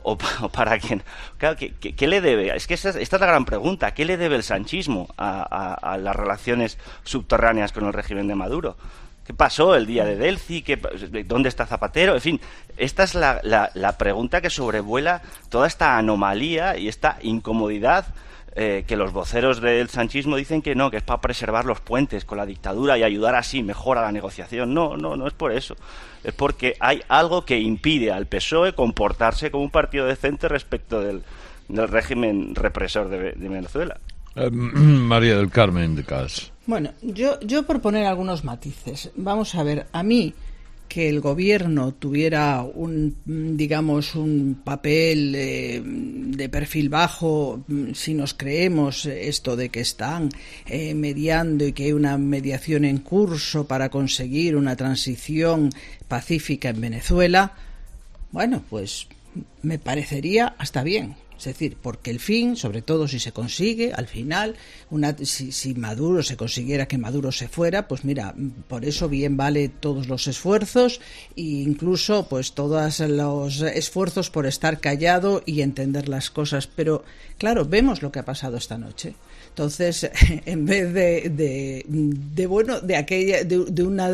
o, o para quién. Claro, ¿qué, qué, qué le debe? Es que esta, esta es la gran pregunta. ¿Qué le debe el sanchismo a, a, a las relaciones subterráneas con el régimen de Maduro? ¿Qué pasó el día de Delci? ¿Qué, ¿Dónde está Zapatero? En fin, esta es la, la, la pregunta que sobrevuela toda esta anomalía y esta incomodidad eh, que los voceros del sanchismo dicen que no, que es para preservar los puentes con la dictadura y ayudar así mejor a la negociación. No, no, no es por eso. Es porque hay algo que impide al P S O E comportarse como un partido decente respecto del, del régimen represor de, de Venezuela. Eh, María del Carmen de Cas. Bueno, yo, yo por poner algunos matices. Vamos a ver, a mí que el gobierno tuviera un, digamos, un papel eh, de perfil bajo, si nos creemos esto de que están eh, mediando y que hay una mediación en curso para conseguir una transición pacífica en Venezuela, bueno, pues me parecería hasta bien. Es decir, porque el fin, sobre todo si se consigue, al final, una, si, si Maduro se consiguiera que Maduro se fuera, pues mira, por eso bien vale todos los esfuerzos e incluso pues todos los esfuerzos por estar callado y entender las cosas. Pero claro, vemos lo que ha pasado esta noche. Entonces, en vez de, de, de bueno, de aquella, de, de una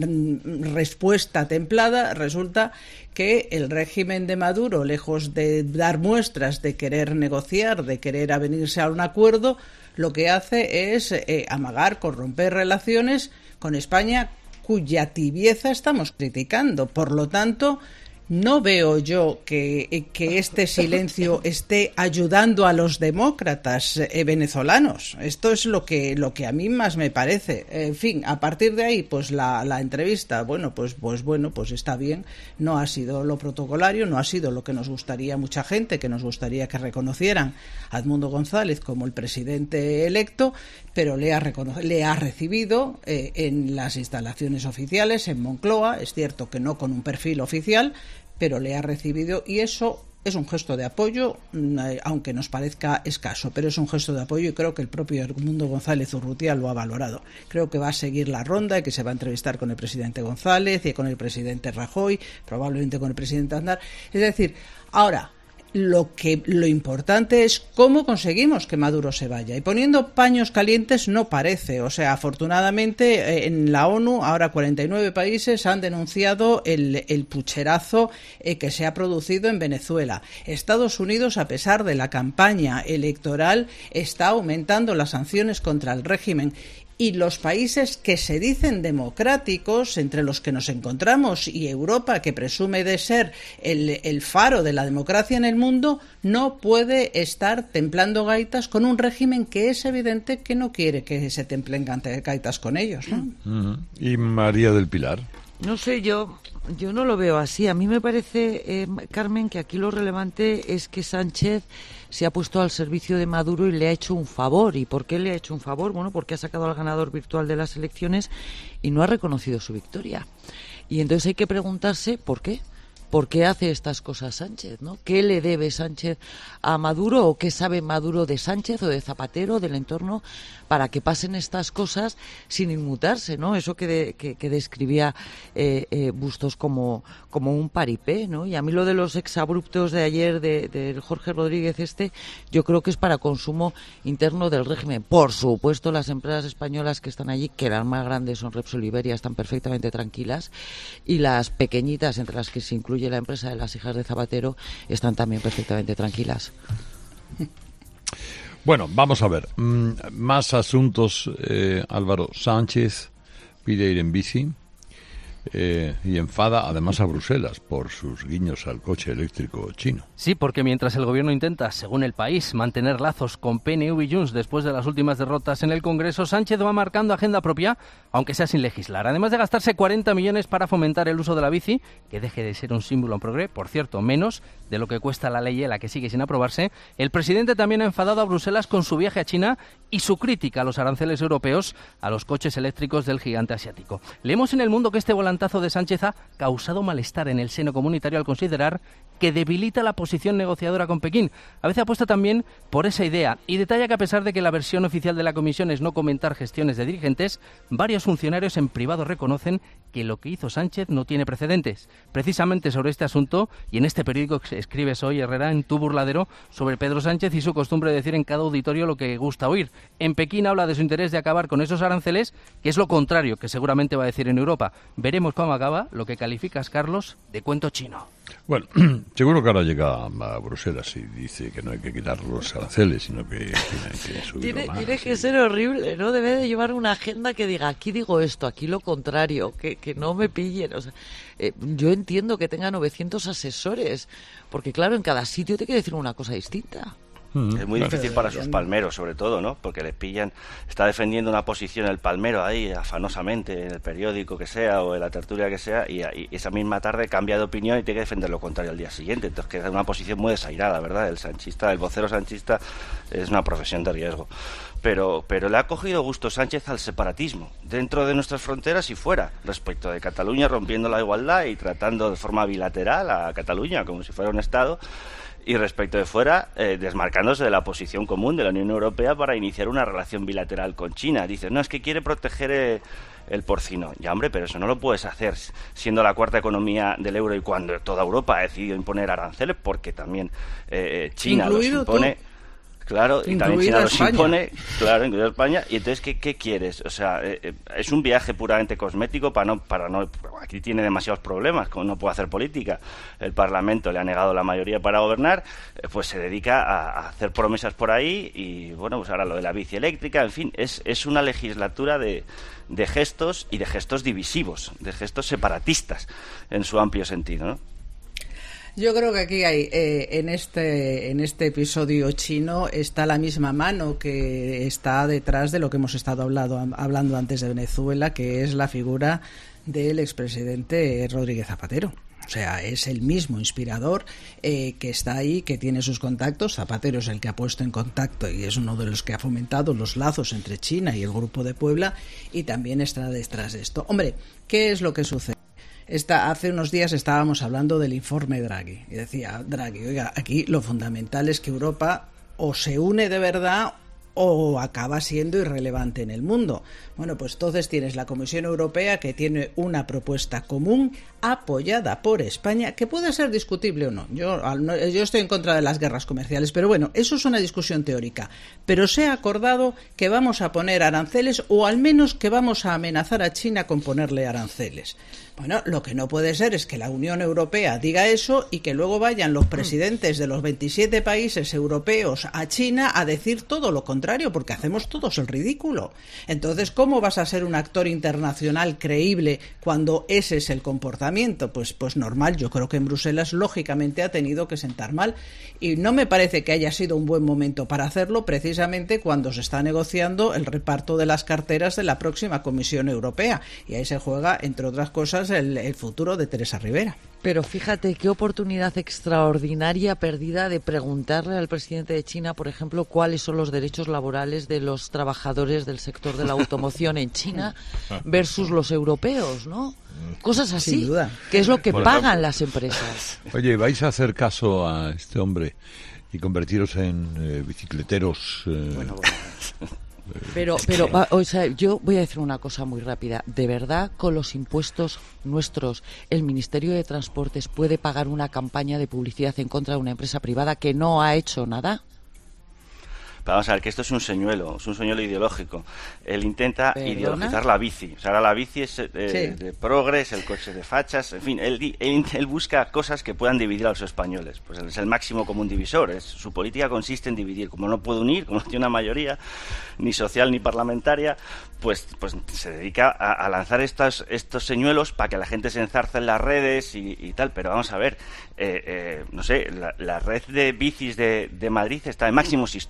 respuesta templada, resulta que el régimen de Maduro, lejos de dar muestras de querer negociar, de querer avenirse a un acuerdo, lo que hace es eh, amagar, corromper relaciones con España, cuya tibieza estamos criticando. Por lo tanto, no veo yo que, que este silencio esté ayudando a los demócratas eh, venezolanos. Esto es lo que, lo que a mí más me parece. En fin, a partir de ahí, pues la, la entrevista, bueno, pues, pues bueno, pues está bien. No ha sido lo protocolario, no ha sido lo que nos gustaría mucha gente, que nos gustaría que reconocieran a Edmundo González como el presidente electo, pero le ha, recono- le ha recibido eh, en las instalaciones oficiales, en Moncloa. Es cierto que no con un perfil oficial, pero le ha recibido y eso es un gesto de apoyo, aunque nos parezca escaso, pero es un gesto de apoyo y creo que el propio Edmundo González Urrutia lo ha valorado. Creo que va a seguir la ronda y que se va a entrevistar con el presidente González y con el presidente Rajoy, probablemente con el presidente Aznar. Es decir, ahora, lo que lo importante es cómo conseguimos que Maduro se vaya, y poniendo paños calientes no parece. O sea, afortunadamente en la ONU ahora cuarenta y nueve países han denunciado el, el pucherazo eh, que se ha producido en Venezuela. Estados Unidos, a pesar de la campaña electoral, está aumentando las sanciones contra el régimen. Y los países que se dicen democráticos, entre los que nos encontramos, y Europa, que presume de ser el, el faro de la democracia en el mundo, no puede estar templando gaitas con un régimen que es evidente que no quiere que se templen gaitas con ellos, ¿no? Uh-huh. ¿Y María del Pilar? No sé, yo yo no lo veo así. A mí me parece, eh, Carmen, que aquí lo relevante es que Sánchez se ha puesto al servicio de Maduro y le ha hecho un favor. ¿Y por qué le ha hecho un favor? Bueno, porque ha sacado al ganador virtual de las elecciones y no ha reconocido su victoria. Y entonces hay que preguntarse por qué. ¿Por qué hace estas cosas Sánchez, ¿no? ¿Qué le debe Sánchez a Maduro o qué sabe Maduro de Sánchez o de Zapatero, del entorno, para que pasen estas cosas sin inmutarse, ¿no? Eso que, de, que, que describía eh, eh, Bustos como, como un paripé, ¿no? Y a mí lo de los exabruptos de ayer de, de Jorge Rodríguez este, yo creo que es para consumo interno del régimen. Por supuesto, las empresas españolas que están allí, que las más grandes son Repsol y Iberia, están perfectamente tranquilas, y las pequeñitas, entre las que se incluye la empresa de las hijas de Zapatero, están también perfectamente tranquilas. Bueno, vamos a ver. Mm, más asuntos. eh, Álvaro Sánchez pide ir en bici eh, y enfada además a Bruselas por sus guiños al coche eléctrico chino. Sí, porque mientras el gobierno intenta, según El País, mantener lazos con P N V y Junts después de las últimas derrotas en el Congreso, Sánchez va marcando agenda propia, aunque sea sin legislar. Además de gastarse cuarenta millones para fomentar el uso de la bici, que deje de ser un símbolo en progre, por cierto, menos de lo que cuesta la ley la que sigue sin aprobarse, el presidente también ha enfadado a Bruselas con su viaje a China y su crítica a los aranceles europeos a los coches eléctricos del gigante asiático. Leemos en El Mundo que este volantazo de Sánchez ha causado malestar en el seno comunitario al considerar que debilita la posición negociadora con Pekín. A veces apuesta también por esa idea y detalla que a pesar de que la versión oficial de la Comisión es no comentar gestiones de dirigentes, varios funcionarios en privado reconocen que lo que hizo Sánchez no tiene precedentes. Precisamente sobre este asunto, y en este periódico que escribes hoy, Herrera, en Tu Burladero, sobre Pedro Sánchez y su costumbre de decir en cada auditorio lo que gusta oír. En Pekín habla de su interés de acabar con esos aranceles, que es lo contrario que seguramente va a decir en Europa. Veremos cómo acaba lo que calificas, Carlos, de cuento chino. Bueno, seguro que ahora llega a Bruselas y dice que no hay que quitar los aranceles, sino que tiene que subirlo tiene, más. Tiene que ser horrible, ¿no? Debe de llevar una agenda que diga, aquí digo esto, aquí lo contrario, que, que no me pillen. O sea, eh, yo entiendo que tenga novecientos asesores, porque claro, en cada sitio te quiere decir una cosa distinta. Es muy difícil para sus palmeros, sobre todo, ¿no? Porque le pillan, está defendiendo una posición el palmero ahí, afanosamente, en el periódico que sea o en la tertulia que sea, y, y esa misma tarde cambia de opinión y tiene que defender lo contrario al día siguiente. Entonces queda una posición muy desairada, ¿verdad? El sanchista, el vocero sanchista es una profesión de riesgo. Pero, pero le ha cogido gusto Sánchez al separatismo, dentro de nuestras fronteras y fuera, respecto de Cataluña, rompiendo la igualdad y tratando de forma bilateral a Cataluña como si fuera un Estado. Y respecto de fuera, eh, desmarcándose de la posición común de la Unión Europea para iniciar una relación bilateral con China. Dice, no, es que quiere proteger eh, el porcino. Ya, hombre, pero eso no lo puedes hacer siendo la cuarta economía del euro y cuando toda Europa ha decidido imponer aranceles, porque también eh, China Incluido los impone... Tú. Claro, y también China los España. impone, claro, incluido España. Y entonces, ¿qué, qué quieres? O sea, eh, es un viaje puramente cosmético para no, para no... Aquí tiene demasiados problemas, como no puede hacer política. El Parlamento le ha negado la mayoría para gobernar, eh, pues se dedica a, a hacer promesas por ahí y, bueno, pues ahora lo de la bici eléctrica, en fin, es, es una legislatura de, de gestos y de gestos divisivos, de gestos separatistas en su amplio sentido, ¿no? Yo creo que aquí hay, eh, en este en este episodio chino está la misma mano que está detrás de lo que hemos estado hablado, hablando antes de Venezuela, que es la figura del expresidente Rodríguez Zapatero. O sea, es el mismo inspirador eh, que está ahí, que tiene sus contactos. Zapatero es el que ha puesto en contacto y es uno de los que ha fomentado los lazos entre China y el Grupo de Puebla, y también está detrás de esto. Hombre, ¿qué es lo que sucede? Esta, hace unos días estábamos hablando del informe Draghi y decía Draghi, oiga, aquí lo fundamental es que Europa o se une de verdad o acaba siendo irrelevante en el mundo. Bueno, pues entonces tienes la Comisión Europea, que tiene una propuesta común apoyada por España, que puede ser discutible o no. Yo, yo estoy en contra de las guerras comerciales, pero bueno, eso es una discusión teórica. Pero se ha acordado que vamos a poner aranceles, o al menos que vamos a amenazar a China con ponerle aranceles. Bueno, lo que no puede ser es que la Unión Europea diga eso y que luego vayan los presidentes de los veintisiete países europeos a China a decir todo lo contrario, porque hacemos todos el ridículo. Entonces, ¿cómo vas a ser un actor internacional creíble cuando ese es el comportamiento? Pues, pues normal. Yo creo que en Bruselas, lógicamente, ha tenido que sentar mal. Y no me parece que haya sido un buen momento para hacerlo, precisamente cuando se está negociando el reparto de las carteras de la próxima Comisión Europea. Y ahí se juega, entre otras cosas, El, el futuro de Teresa Rivera. Pero fíjate qué oportunidad extraordinaria perdida de preguntarle al presidente de China, por ejemplo, cuáles son los derechos laborales de los trabajadores del sector de la automoción en China versus los europeos, ¿no? Cosas así, Sin duda. que es lo que Bueno, pagan las empresas. Oye, ¿vais a hacer caso a este hombre y convertiros en eh, bicicleteros? Eh, Bueno, bueno. Pero, pero va, o sea, yo voy a decir una cosa muy rápida. ¿De verdad, con los impuestos nuestros, el Ministerio de Transportes puede pagar una campaña de publicidad en contra de una empresa privada que no ha hecho nada? Pero vamos a ver, que esto es un señuelo, es un señuelo ideológico. Él intenta ¿Perdona? ideologizar la bici. O sea, ahora la bici es eh, Sí. de progres, el coche de fachas, en fin, él, di- él, él busca cosas que puedan dividir a los españoles. Pues es el máximo común divisor. Es, su política consiste en dividir. Como no puede unir, como no tiene una mayoría, ni social ni parlamentaria, pues, pues se dedica a, a lanzar estos, estos señuelos para que la gente se enzarce en las redes y, y tal. Pero vamos a ver, eh, eh, no sé, la, la red de bicis de, de Madrid está en máximos históricos.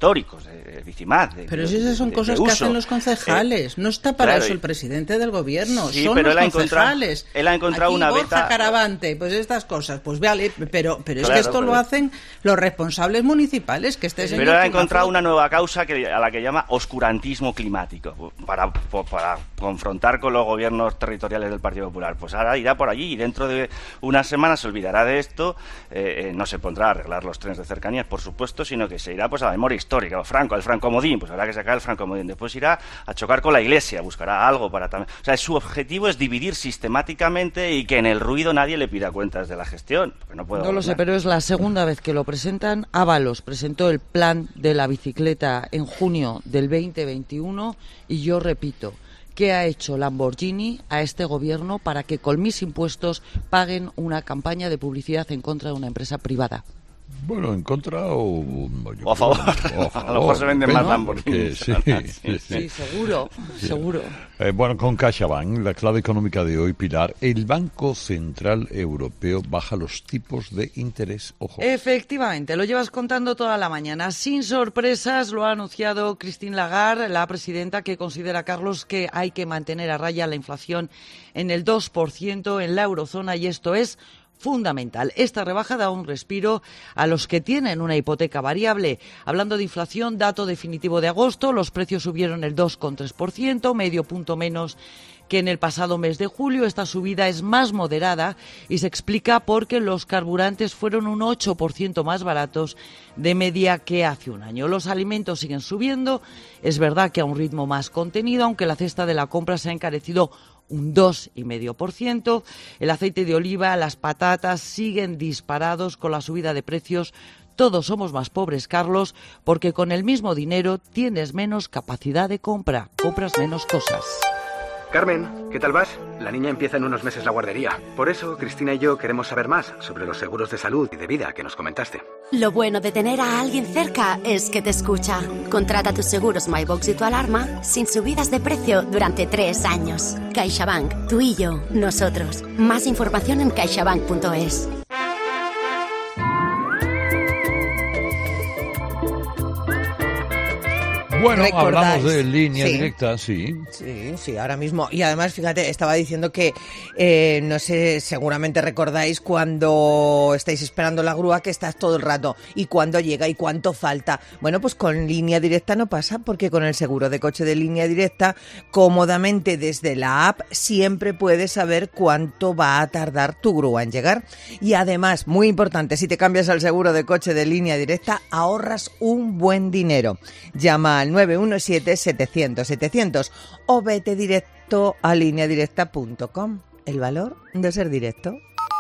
eh, Dicimat. De, pero si esas son de, cosas de que uso. hacen los concejales, eh, no está para claro, eso el presidente del gobierno, sí, son pero los él ha concejales. Encontrado, él ha encontrado Aquí una Borja beta... Caravante, pues estas cosas, pues vale, pero, pero es claro, que esto pero... lo hacen los responsables municipales, que este Pero él ha encontrado una nueva causa que, a la que llama oscurantismo climático, para, para confrontar con los gobiernos territoriales del Partido Popular. Pues ahora irá por allí y dentro de unas semanas se olvidará de esto, eh, no se pondrá a arreglar los trenes de cercanías, por supuesto, sino que se irá pues a la memoria histórica, o Franco, el francomodín, pues habrá que sacar el francomodín, después irá a chocar con la Iglesia, buscará algo para también... O sea, su objetivo es dividir sistemáticamente y que en el ruido nadie le pida cuentas de la gestión. No, puedo no lo sé, pero es la segunda vez que lo presentan. Ábalos presentó el plan de la bicicleta en junio del veinte veintiuno y yo repito, ¿qué ha hecho Lamborghini a este gobierno para que con mis impuestos paguen una campaña de publicidad en contra de una empresa privada? Bueno, en contra o, o a favor. O a, favor. A lo mejor se venden más Lamborghini. Sí, sí, sí, seguro, sí. seguro. Eh, bueno, con CaixaBank, la clave económica de hoy, Pilar, el Banco Central Europeo baja los tipos de interés. Ojo. Efectivamente, lo llevas contando toda la mañana. Sin sorpresas, lo ha anunciado Christine Lagarde, la presidenta, que considera, Carlos, que hay que mantener a raya la inflación en el dos por ciento en la eurozona y esto es fundamental. Esta rebaja da un respiro a los que tienen una hipoteca variable. Hablando de inflación, dato definitivo de agosto, los precios subieron el dos coma tres por ciento, medio punto menos que en el pasado mes de julio. Esta subida es más moderada y se explica porque los carburantes fueron un ocho por ciento más baratos de media que hace un año. Los alimentos siguen subiendo, es verdad que a un ritmo más contenido, aunque la cesta de la compra se ha encarecido un dos coma cinco por ciento. El aceite de oliva, las patatas siguen disparados con la subida de precios. Todos somos más pobres, Carlos, porque con el mismo dinero tienes menos capacidad de compra, compras menos cosas. Carmen, ¿qué tal vas? La niña empieza en unos meses la guardería. Por eso, Cristina y yo queremos saber más sobre los seguros de salud y de vida que nos comentaste. Lo bueno de tener a alguien cerca es que te escucha. Contrata tus seguros MyBox y tu alarma sin subidas de precio durante tres años. CaixaBank, tú y yo, nosotros. Más información en caixabank punto es. Bueno, ¿recordáis? Hablamos de línea sí. directa, sí. Sí, sí, ahora mismo. Y además, fíjate, estaba diciendo que, eh, no sé, seguramente recordáis cuando estáis esperando la grúa que estás todo el rato. ¿Y cuándo llega? ¿Y cuánto falta? Bueno, pues con línea directa no pasa, porque con el seguro de coche de línea directa, cómodamente desde la app, siempre puedes saber cuánto va a tardar tu grúa en llegar. Y además, muy importante, si te cambias al seguro de coche de línea directa, ahorras un buen dinero. Llama al nueve uno siete, setecientos, setecientos o vete directo a línea directa punto com. El valor de ser directo.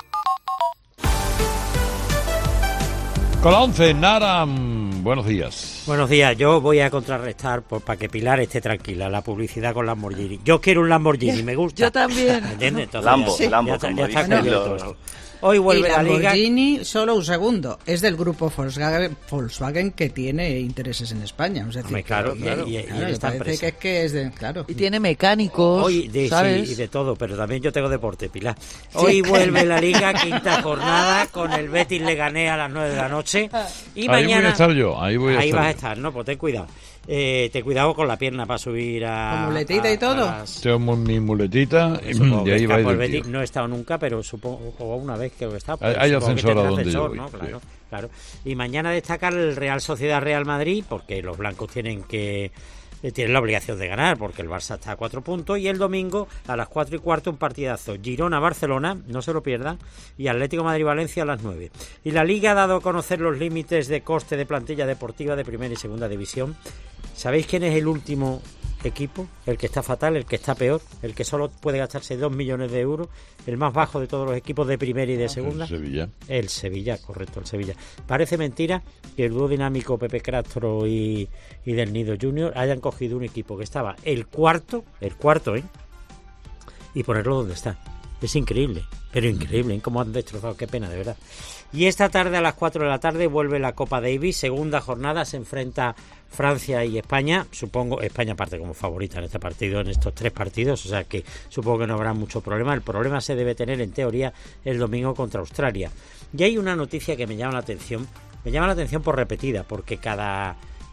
Con la once, Nara, buenos días. Buenos días, yo voy a contrarrestar por, para que Pilar esté tranquila, la publicidad con Lamborghini. Yo quiero un Lamborghini, me gusta. Yo también. ¿Me entiendes? Entonces, Lambo, ya, Lambo, ya está, como ya está dicen cubierto los... todo. Hoy vuelve y la Liga. Lamborghini, solo un segundo, es del grupo Volkswagen, Volkswagen que tiene intereses en España. O sea, Hombre, claro, y, claro, y, y, y claro, en esta parece empresa. que es que es de, claro. Y tiene mecánicos, Hoy de, ¿sabes? Sí, y de todo, pero también yo tengo deporte, Pilar. Hoy sí. Vuelve la Liga, quinta jornada, con el Betis Leganés a las nueve de la noche. Y ahí mañana, voy a estar yo, ahí voy a ahí estar vas a yo. estar, ¿no? Pues ten cuidado. Eh, ten cuidado con la pierna para subir a... ¿Con muletita a, y todo? Las... Tengo mi muletita y, y ahí va a ir Betis. No he estado nunca, pero supongo, o una vez que he estado. Hay, hay ascensor a donde ascensor, yo voy. ¿no? Claro, sí. claro. Y mañana destacar el Real Sociedad Real Madrid, porque los blancos tienen que... tienen la obligación de ganar porque el Barça está a cuatro puntos, y el domingo a las cuatro y cuarto un partidazo Girona-Barcelona, no se lo pierdan, y Atlético Madrid-Valencia a las nueve. Y la Liga ha dado a conocer los límites de coste de plantilla deportiva de primera y segunda división. ¿Sabéis quién es el último equipo? El que está fatal, el que está peor, el que solo puede gastarse dos millones de euros, el más bajo de todos los equipos de primera y de segunda. El Sevilla. El Sevilla, correcto, el Sevilla. Parece mentira que el dúo dinámico Pepe Castro y, y Del Nido Junior hayan cogido un equipo que estaba el cuarto, el cuarto, ¿eh? Y ponerlo donde está. Es increíble, pero increíble, ¿eh? Cómo han destrozado, qué pena, de verdad. Y esta tarde a las cuatro de la tarde vuelve la Copa Davis, segunda jornada, se enfrenta Francia y España. Supongo, España parte como favorita en este partido, en estos tres partidos, o sea que supongo que no habrá mucho problema. El problema se debe tener, en teoría, el domingo contra Australia. Y hay una noticia que me llama la atención, me llama la atención por repetida, porque cada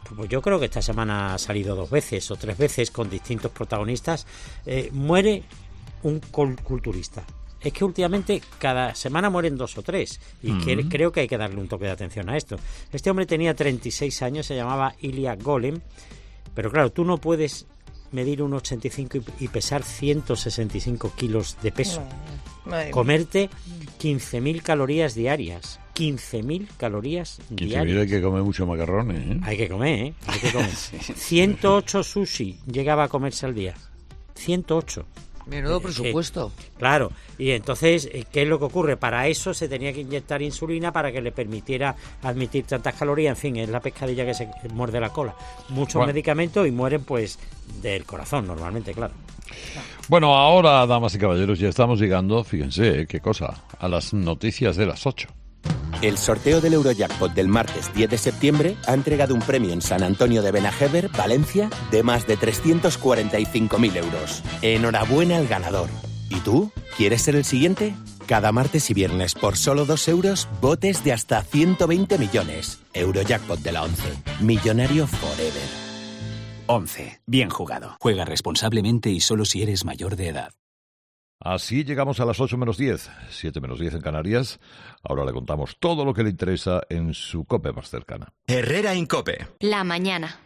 pues yo creo que esta semana ha salido dos veces o tres veces con distintos protagonistas. Eh, muere un culturista. Es que últimamente cada semana mueren dos o tres y uh-huh. que, creo que hay que darle un toque de atención a esto. Este hombre tenía treinta y seis años, se llamaba Ilya Golem, pero claro, tú no puedes medir uno ochenta y cinco y, y pesar ciento sesenta y cinco kilos de peso. Madre, madre Comerte quince mil calorías diarias. quince mil calorías diarias. quince mil hay que comer mucho macarrones, ¿eh? Hay que comer, ¿eh? Hay que comer. ciento ocho sushi llegaba a comerse al día. ciento ocho. Menudo presupuesto. Eh, claro, y entonces, ¿qué es lo que ocurre? Para eso se tenía que inyectar insulina para que le permitiera admitir tantas calorías. En fin, es la pescadilla que se muerde la cola. Muchos bueno. medicamentos y mueren, pues, del corazón, normalmente, claro. Bueno, ahora, damas y caballeros, ya estamos llegando, fíjense, ¿eh? qué cosa, a las noticias de las ocho. El sorteo del Eurojackpot del martes diez de septiembre ha entregado un premio en San Antonio de Benajever, Valencia, de más de trescientos cuarenta y cinco mil euros. Enhorabuena al ganador. ¿Y tú? ¿Quieres ser el siguiente? Cada martes y viernes, por solo dos euros, botes de hasta ciento veinte millones. Eurojackpot de la once. Millonario forever. once. Bien jugado. Juega responsablemente y solo si eres mayor de edad. Así llegamos a las ocho menos diez, siete menos diez en Canarias. Ahora le contamos todo lo que le interesa en su COPE más cercana. Herrera en COPE. La mañana.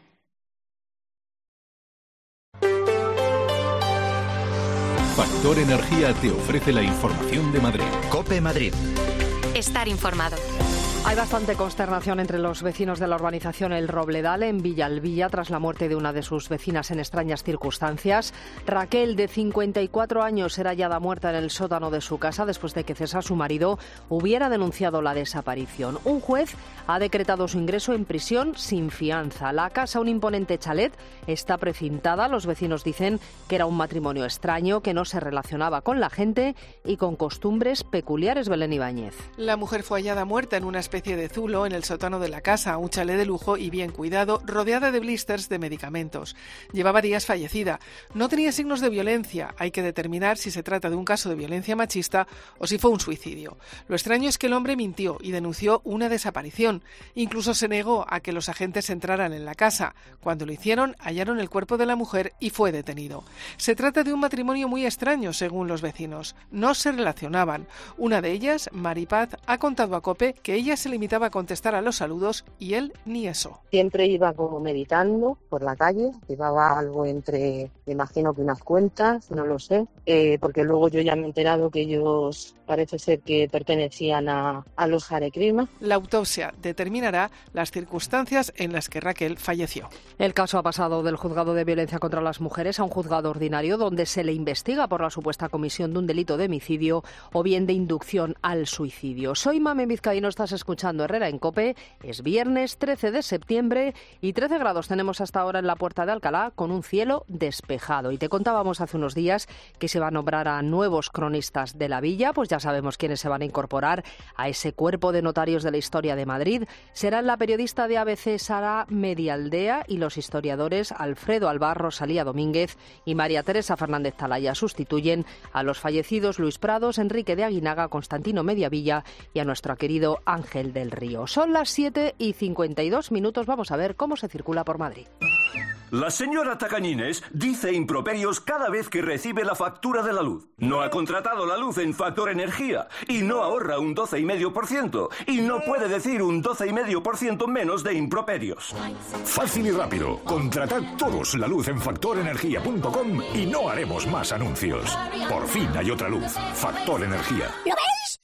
Factor Energía te ofrece la información de Madrid. COPE Madrid. Estar informado. Hay bastante consternación entre los vecinos de la urbanización El Robledal en Villalbilla tras la muerte de una de sus vecinas en extrañas circunstancias. Raquel, de cincuenta y cuatro años, era hallada muerta en el sótano de su casa después de que César, su marido, hubiera denunciado la desaparición. Un juez ha decretado su ingreso en prisión sin fianza. La casa, un imponente chalet, está precintada. Los vecinos dicen que era un matrimonio extraño, que no se relacionaba con la gente y con costumbres peculiares. Belén Ibáñez. La mujer fue hallada muerta en una especie de zulo en el sótano de la casa, un chalet de lujo y bien cuidado, rodeada de blisters de medicamentos. Llevaba días fallecida. No tenía signos de violencia. Hay que determinar si se trata de un caso de violencia machista o si fue un suicidio. Lo extraño es que el hombre mintió y denunció una desaparición. Incluso se negó a que los agentes entraran en la casa. Cuando lo hicieron, hallaron el cuerpo de la mujer y fue detenido. Se trata de un matrimonio muy extraño, según los vecinos. No se relacionaban. Una de ellas, Maripaz, ha contado a COPE que ella se limitaba a contestar a los saludos y él ni eso. Siempre iba como meditando por la calle, llevaba algo entre, me imagino que unas cuentas, no lo sé, eh, porque luego yo ya me he enterado que ellos parece ser que pertenecían a, a los Hare Krishna. La autopsia determinará las circunstancias en las que Raquel falleció. El caso ha pasado del juzgado de violencia contra las mujeres a un juzgado ordinario donde se le investiga por la supuesta comisión de un delito de homicidio o bien de inducción al suicidio. Soy Mame Vizcaíno, estás escuchando Herrera en COPE. Es viernes trece de septiembre y trece grados tenemos hasta ahora en la Puerta de Alcalá con un cielo despejado. Y te contábamos hace unos días que se va a nombrar a nuevos cronistas de la villa, pues ya sabemos quiénes se van a incorporar a ese cuerpo de notarios de la historia de Madrid. Serán la periodista de A B C Sara Medialdea y los historiadores Alfredo Albar, Rosalía Domínguez y María Teresa Fernández Talaya. Sustituyen a los fallecidos Luis Prados, Enrique de Aguinaga, Constantino Mediavilla y a nuestro querido Ángel del Río. Son las siete y cincuenta y dos minutos. Vamos a ver cómo se circula por Madrid. La señora Tacañines dice improperios cada vez que recibe la factura de la luz. No ha contratado la luz en Factor Energía y no ahorra un doce coma cinco por ciento y no puede decir un doce coma cinco por ciento menos de improperios. Fácil y rápido. Contratad todos la luz en factor energía punto com y no haremos más anuncios. Por fin hay otra luz. Factor Energía. ¿Lo veis?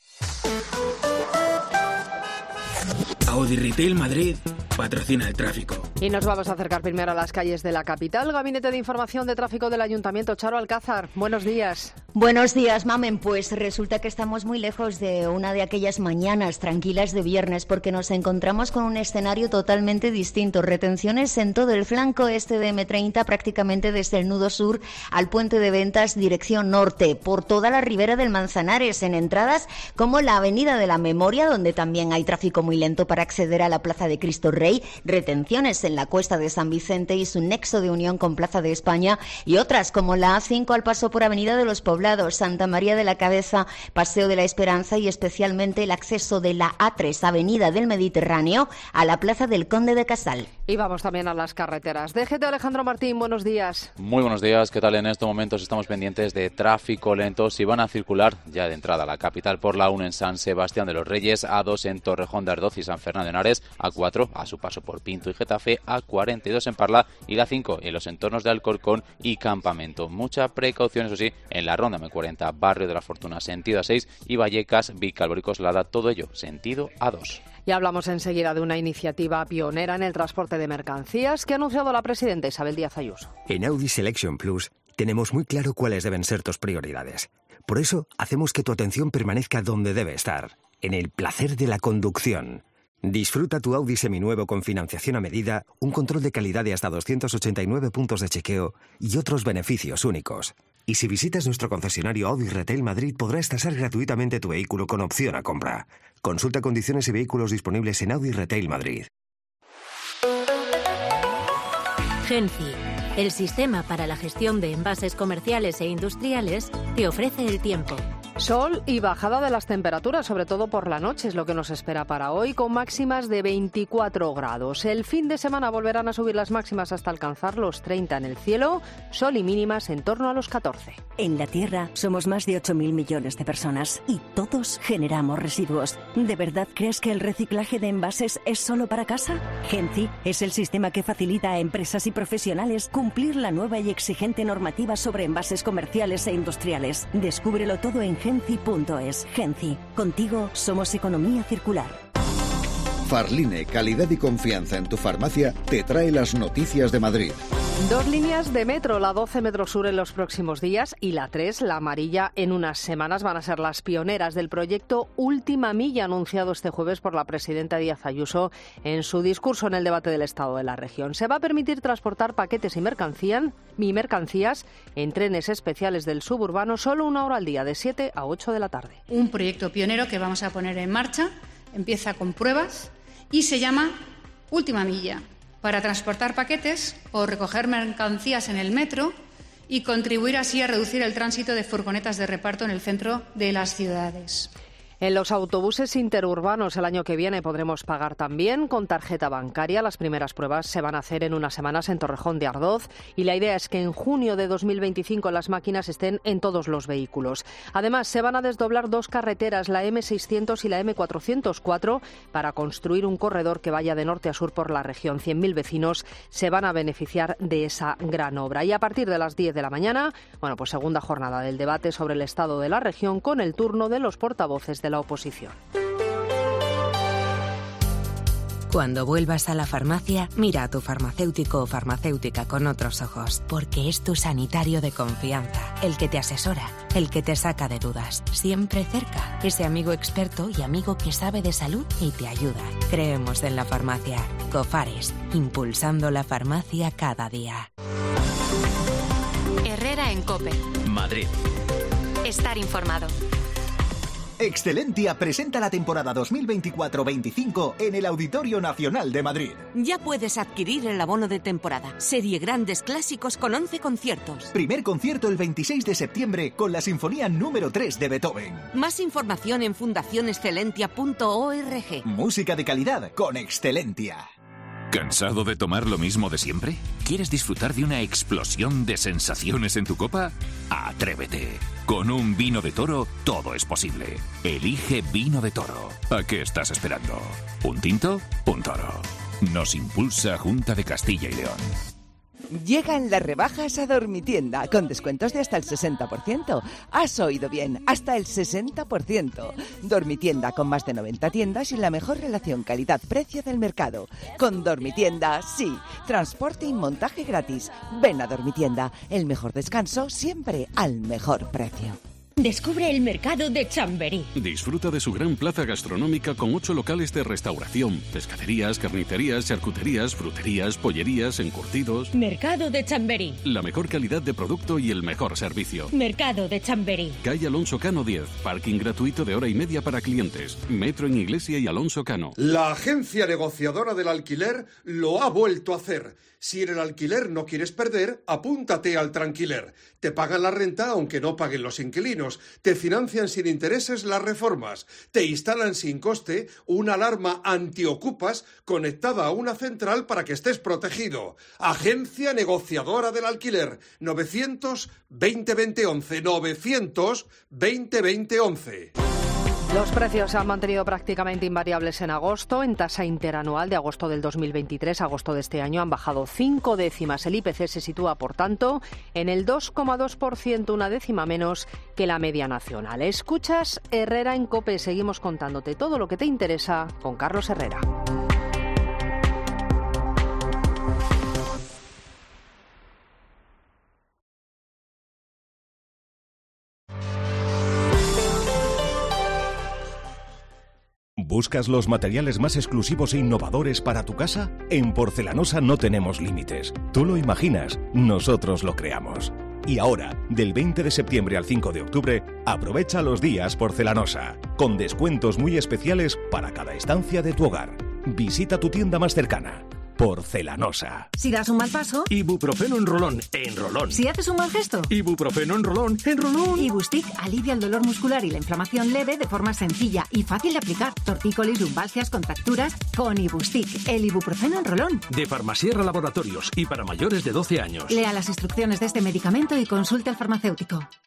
Audi Retail Madrid patrocina el tráfico. Y nos vamos a acercar primero a las calles de la capital. Gabinete de Información de Tráfico del Ayuntamiento, Charo Alcázar. Buenos días. Buenos días, Mamen. Pues resulta que estamos muy lejos de una de aquellas mañanas tranquilas de viernes porque nos encontramos con un escenario totalmente distinto. Retenciones en todo el flanco este de eme treinta, prácticamente desde el nudo sur al puente de Ventas, dirección norte, por toda la ribera del Manzanares, en entradas como la Avenida de la Memoria, donde también hay tráfico muy lento para acceder a la Plaza de Cristo Rey, retenciones en la Cuesta de San Vicente y su nexo de unión con Plaza de España, y otras como la A cinco al paso por Avenida de los Poblados, Santa María de la Cabeza, Paseo de la Esperanza y especialmente el acceso de la A tres, Avenida del Mediterráneo, a la Plaza del Conde de Casal. Y vamos también a las carreteras. D G T Alejandro Martín, buenos días. Muy buenos días, ¿qué tal? En estos momentos estamos pendientes de tráfico lento. Si van a circular ya de entrada a la capital por la uno en San Sebastián de los Reyes, A dos en Torrejón de Ardoz y San Fernando de Henares, A cuatro a su paso por Pinto y Getafe, A cuarenta y dos en Parla y la cinco en los entornos de Alcorcón y Campamento. Mucha precaución, eso sí, en la ronda M cuarenta, Barrio de la Fortuna, sentido A seis y Vallecas, Vicálvaro y Coslada, todo ello sentido A dos. Y hablamos enseguida de una iniciativa pionera en el transporte de mercancías que ha anunciado la presidenta Isabel Díaz Ayuso. En Audi Selection Plus tenemos muy claro cuáles deben ser tus prioridades. Por eso hacemos que tu atención permanezca donde debe estar, en el placer de la conducción. Disfruta tu Audi seminuevo con financiación a medida, un control de calidad de hasta doscientos ochenta y nueve puntos de chequeo y otros beneficios únicos. Y si visitas nuestro concesionario Audi Retail Madrid, podrás tasar gratuitamente tu vehículo con opción a compra. Consulta condiciones y vehículos disponibles en Audi Retail Madrid. Genci, el sistema para la gestión de envases comerciales e industriales, te ofrece el tiempo. Sol y bajada de las temperaturas, sobre todo por la noche, es lo que nos espera para hoy, con máximas de veinticuatro grados. El fin de semana volverán a subir las máximas hasta alcanzar los treinta en el cielo, sol y mínimas en torno a los catorce. En la Tierra somos más de ocho mil millones de personas y todos generamos residuos. ¿De verdad crees que el reciclaje de envases es solo para casa? Genci es el sistema que facilita a empresas y profesionales cumplir la nueva y exigente normativa sobre envases comerciales e industriales. Descúbrelo todo en genci punto es. Genci, contigo somos economía circular. Farline, calidad y confianza en tu farmacia, te trae las noticias de Madrid. Dos líneas de metro, la doce Metro Sur en los próximos días y la tres, la amarilla, en unas semanas, van a ser las pioneras del proyecto Última Milla, anunciado este jueves por la presidenta Díaz Ayuso en su discurso en el debate del Estado de la región. Se va a permitir transportar paquetes y mercancías, y mercancías en trenes especiales del suburbano solo una hora al día, de siete a ocho de la tarde. Un proyecto pionero que vamos a poner en marcha, empieza con pruebas y se llama Última Milla, para transportar paquetes o recoger mercancías en el metro y contribuir así a reducir el tránsito de furgonetas de reparto en el centro de las ciudades. En los autobuses interurbanos el año que viene podremos pagar también con tarjeta bancaria. Las primeras pruebas se van a hacer en unas semanas en Torrejón de Ardoz y la idea es que en junio de dos mil veinticinco las máquinas estén en todos los vehículos. Además, se van a desdoblar dos carreteras, la eme seiscientos y la eme cuatrocientos cuatro, para construir un corredor que vaya de norte a sur por la región. cien mil vecinos se van a beneficiar de esa gran obra. Y a partir de las diez de la mañana, bueno, pues segunda jornada del debate sobre el estado de la región con el turno de los portavoces de la oposición. Cuando vuelvas a la farmacia, mira a tu farmacéutico o farmacéutica con otros ojos, porque es tu sanitario de confianza, el que te asesora, el que te saca de dudas, siempre cerca, ese amigo experto y amigo que sabe de salud y te ayuda. Creemos en la farmacia. Cofares, impulsando la farmacia cada día. Herrera en COPE. Madrid. Estar informado. Excelentia presenta la temporada dos mil veinticuatro veinticinco en el Auditorio Nacional de Madrid. Ya puedes adquirir el abono de temporada. Serie Grandes Clásicos con once conciertos. Primer concierto el veintiséis de septiembre con la Sinfonía número tres de Beethoven. Más información en fundación excelentia punto org. Música de calidad con Excelentia. ¿Cansado de tomar lo mismo de siempre? ¿Quieres disfrutar de una explosión de sensaciones en tu copa? ¡Atrévete! Con un vino de Toro todo es posible. Elige Vino de Toro. ¿A qué estás esperando? ¿Un tinto? Un Toro. Nos impulsa Junta de Castilla y León. Llegan las rebajas a Dormitienda, con descuentos de hasta el sesenta por ciento. Has oído bien, hasta el sesenta por ciento. Dormitienda, con más de noventa tiendas y la mejor relación calidad-precio del mercado. Con Dormitienda, sí. Transporte y montaje gratis. Ven a Dormitienda, el mejor descanso siempre al mejor precio. Descubre el mercado de Chamberí. Disfruta de su gran plaza gastronómica con ocho locales de restauración, pescaderías, carnicerías, charcuterías, fruterías, pollerías, encurtidos. Mercado de Chamberí. La mejor calidad de producto y el mejor servicio. Mercado de Chamberí. Calle Alonso Cano diez. Parking gratuito de hora y media para clientes. Metro en Iglesia y Alonso Cano. La agencia negociadora del alquiler lo ha vuelto a hacer. Si en el alquiler no quieres perder, apúntate al Tranquiler. Te pagan la renta aunque no paguen los inquilinos. Te financian sin intereses las reformas. Te instalan sin coste una alarma antiocupas conectada a una central para que estés protegido. Agencia negociadora del alquiler. novecientos veinte veinte once. novecientos veinte veinte once. Los precios se han mantenido prácticamente invariables en agosto. En tasa interanual de agosto del dos mil veintitrés a agosto de este año han bajado cinco décimas. El I P C se sitúa, por tanto, en el dos coma dos por ciento, una décima menos que la media nacional. Escuchas Herrera en COPE. Seguimos contándote todo lo que te interesa con Carlos Herrera. ¿Buscas los materiales más exclusivos e innovadores para tu casa? En Porcelanosa no tenemos límites. Tú lo imaginas, nosotros lo creamos. Y ahora, del veinte de septiembre al cinco de octubre, aprovecha los días Porcelanosa, con descuentos muy especiales para cada estancia de tu hogar. Visita tu tienda más cercana. Porcelanosa. Si das un mal paso, ibuprofeno en rolón, en rolón. Si haces un mal gesto, ibuprofeno en rolón, en rolón. Ibustic alivia el dolor muscular y la inflamación leve de forma sencilla y fácil de aplicar. Tortícolis, lumbalgias, contracturas, con Ibustic, el ibuprofeno en rolón. De Farmasierra Laboratorios y para mayores de doce años. Lea las instrucciones de este medicamento y consulte al farmacéutico.